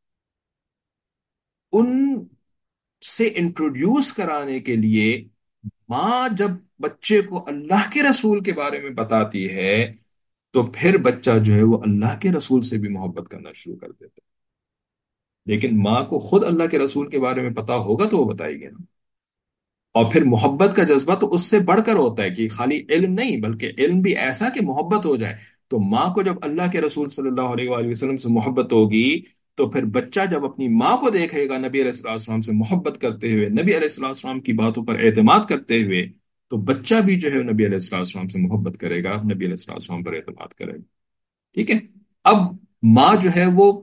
ان سے انٹروڈیوس کرانے کے لیے ماں جب بچے کو اللہ کے رسول کے بارے میں بتاتی ہے تو پھر بچہ جو ہے وہ اللہ کے رسول سے بھی محبت کرنا شروع کر دیتا ہے. لیکن ماں کو خود اللہ کے رسول کے بارے میں پتا ہوگا تو وہ بتائے گی نا. اور پھر محبت کا جذبہ تو اس سے بڑھ کر ہوتا ہے کہ خالی علم نہیں بلکہ علم بھی ایسا کہ محبت ہو جائے. تو ماں کو جب اللہ کے رسول صلی اللہ علیہ وآلہ وسلم سے محبت ہوگی تو پھر بچہ جب اپنی ماں کو دیکھے گا نبی علیہ الصلوۃ والسلام سے محبت کرتے ہوئے، نبی علیہ الصلوۃ والسلام کی باتوں پر اعتماد کرتے ہوئے، تو بچہ بھی جو ہے نبی علیہ الصلوۃ والسلام سے محبت کرے گا، نبی علیہ الصلوۃ والسلام پر اعتماد کرے گا. ٹھیک ہے. اب ماں جو ہے وہ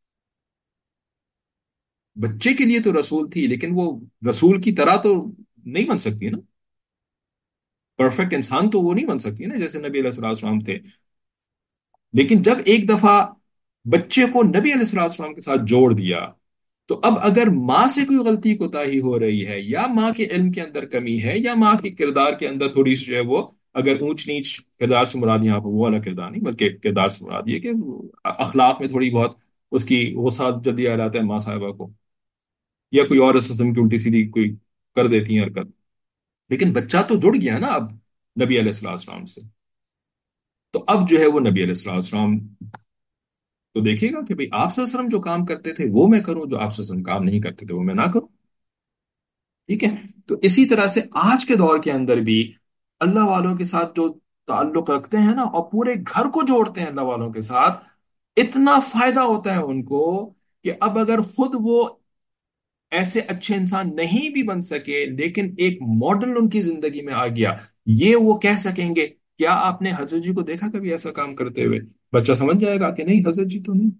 بچے کے لیے تو رسول تھی، لیکن وہ رسول کی طرح تو نہیں بن سکتی نا. پرفیکٹ انسان تو وہ نہیں بن سکتی نا جیسے نبی علیہ الصلوۃ والسلام تھے. لیکن جب ایک دفعہ بچے کو نبی علیہ الصلوۃ والسلام کے ساتھ جوڑ دیا تو اب اگر ماں سے کوئی غلطی کوتاہی ہو رہی ہے یا ماں کے علم کے اندر کمی ہے یا ماں کے کردار کے اندر تھوڑی سی جو ہے وہ اگر اونچ نیچ، کردار سے مراد یہاں پر وہ والا کردار نہیں بلکہ کردار سے مراد یہ کہ اخلاق میں تھوڑی بہت اس کی غصہ جلدی آ جاتا ہے ماں صاحبہ کو، یا کوئی اور اس قسم کی الٹی سیدھی کوئی کر دیتی ہیں حرکت. لیکن بچہ تو جڑ گیا نا اب نبی علیہ السلام السلام سے. تو اب جو ہے وہ نبی علیہ السلام السلام تو دیکھے گا کہ بھئی آپ صلی اللہ علیہ وسلم جو کام کرتے تھے وہ میں کروں، جو آپ صلی اللہ علیہ وسلم کام نہیں کرتے تھے وہ میں نہ کروں. ٹھیک ہے. تو اسی طرح سے آج کے دور کے اندر بھی اللہ والوں کے ساتھ جو تعلق رکھتے ہیں نا اور پورے گھر کو جوڑتے ہیں اللہ والوں کے ساتھ، اتنا فائدہ ہوتا ہے ان کو کہ اب اگر خود وہ ایسے اچھے انسان نہیں بھی بن سکے لیکن ایک ماڈل ان کی زندگی میں آ گیا، یہ وہ کہہ سکیں گے کیا آپ نے حضرت جی کو دیکھا کبھی ایسا کام کرتے ہوئے؟ بچہ سمجھ جائے گا کہ نہیں حضرت جی تو نہیں.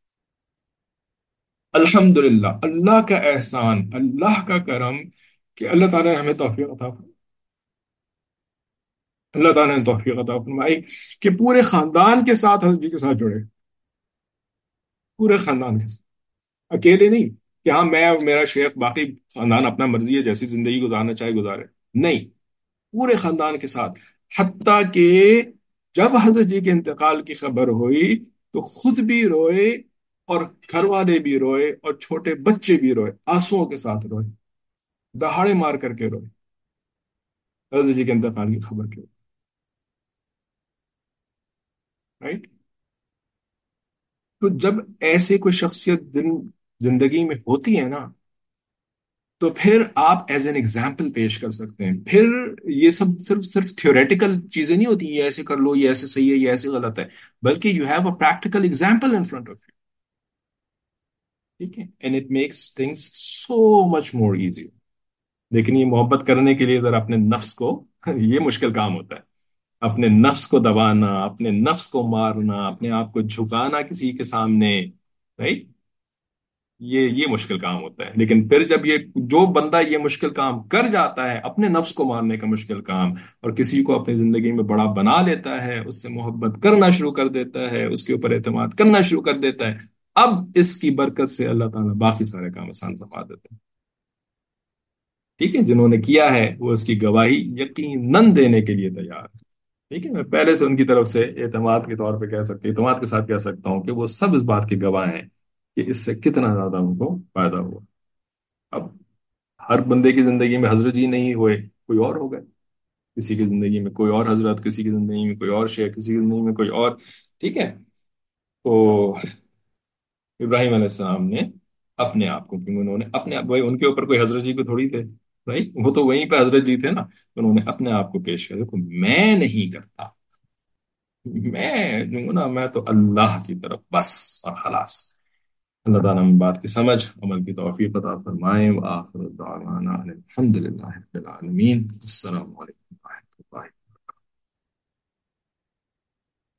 الحمدللہ، اللہ کا احسان، اللہ کا کرم کہ اللہ تعالیٰ نے ہمیں توفیق عطا فرمائی. اللہ تعالیٰ نے توفیق عطا فرمائی کہ پورے خاندان کے ساتھ حضرت جی کے ساتھ جڑے، پورے خاندان کے ساتھ، اکیلے نہیں کہ ہاں میں اور میرا شیخ، باقی خاندان اپنا مرضی ہے جیسی زندگی گزارنا چاہے گزارے. نہیں، پورے خاندان کے ساتھ. حتیٰ کہ جب حضرت جی کے انتقال کی خبر ہوئی تو خود بھی روئے اور گھر والے بھی روئے اور چھوٹے بچے بھی روئے، آنسوؤں کے ساتھ روئے، دہاڑے مار کر کے روئے حضرت جی کے انتقال کی خبر کے. رائٹ؟ تو جب ایسے کوئی شخصیت زندگی میں ہوتی ہے نا تو پھر آپ ایز این ایگزامپل پیش کر سکتے ہیں. پھر یہ سب صرف تھیوریٹیکل چیزیں نہیں ہوتی، یہ ایسے کر لو، یہ ایسے صحیح ہے، یہ ایسے غلط ہے، بلکہ you have a practical example in front of you. ٹھیک ہے. And it makes things so much more easy. لیکن یہ محبت کرنے کے لیے ذرا اپنے نفس کو یہ مشکل کام ہوتا ہے. اپنے نفس کو دبانا، اپنے نفس کو مارنا، اپنے آپ کو جھکانا کسی کے سامنے. رائٹ؟ یہ مشکل کام ہوتا ہے، لیکن پھر جب یہ جو بندہ یہ مشکل کام کر جاتا ہے، اپنے نفس کو مارنے کا مشکل کام، اور کسی کو اپنی زندگی میں بڑا بنا لیتا ہے، اس سے محبت کرنا شروع کر دیتا ہے، اس کے اوپر اعتماد کرنا شروع کر دیتا ہے، اب اس کی برکت سے اللہ تعالیٰ باقی سارے کام آسان فرما دیتے ہیں۔ ٹھیک ہے، جنہوں نے کیا ہے وہ اس کی گواہی یقیناً دینے کے لیے تیار ہے۔ ٹھیک ہے، میں پہلے سے ان کی طرف سے اعتماد کے طور پہ کہہ سکتی اعتماد کے ساتھ کہہ سکتا ہوں کہ وہ سب اس بات کے گواہ ہیں کہ اس سے کتنا زیادہ ان کو فائدہ ہوا۔ اب ہر بندے کی زندگی میں حضرت جی نہیں ہوئے، کوئی اور ہو گئے، کسی کی زندگی میں کوئی اور حضرت، کسی کی زندگی میں کوئی اور شیخ، کسی کی زندگی میں کوئی اور۔ ٹھیک ہے، تو ابراہیم علیہ السلام نے اپنے آپ کو، کیونکہ انہوں نے اپنے آپ، بھائی ان کے اوپر کوئی حضرت جی کو تھوڑی تھے، بھائی وہ تو وہیں پہ حضرت جی تھے نا، انہوں نے اپنے آپ کو پیش کیا، دیکھو میں نہیں کرتا، میں جو ہوں نا، میں تو اللہ کی طرف بس اور خلاص۔ اللہ تعالیٰ ہمیں بات کی سمجھ، عمل کی توفیق عطا فرمائے، وآخر دعوانا ان الحمد للہ رب العالمین۔ السلام علیکم۔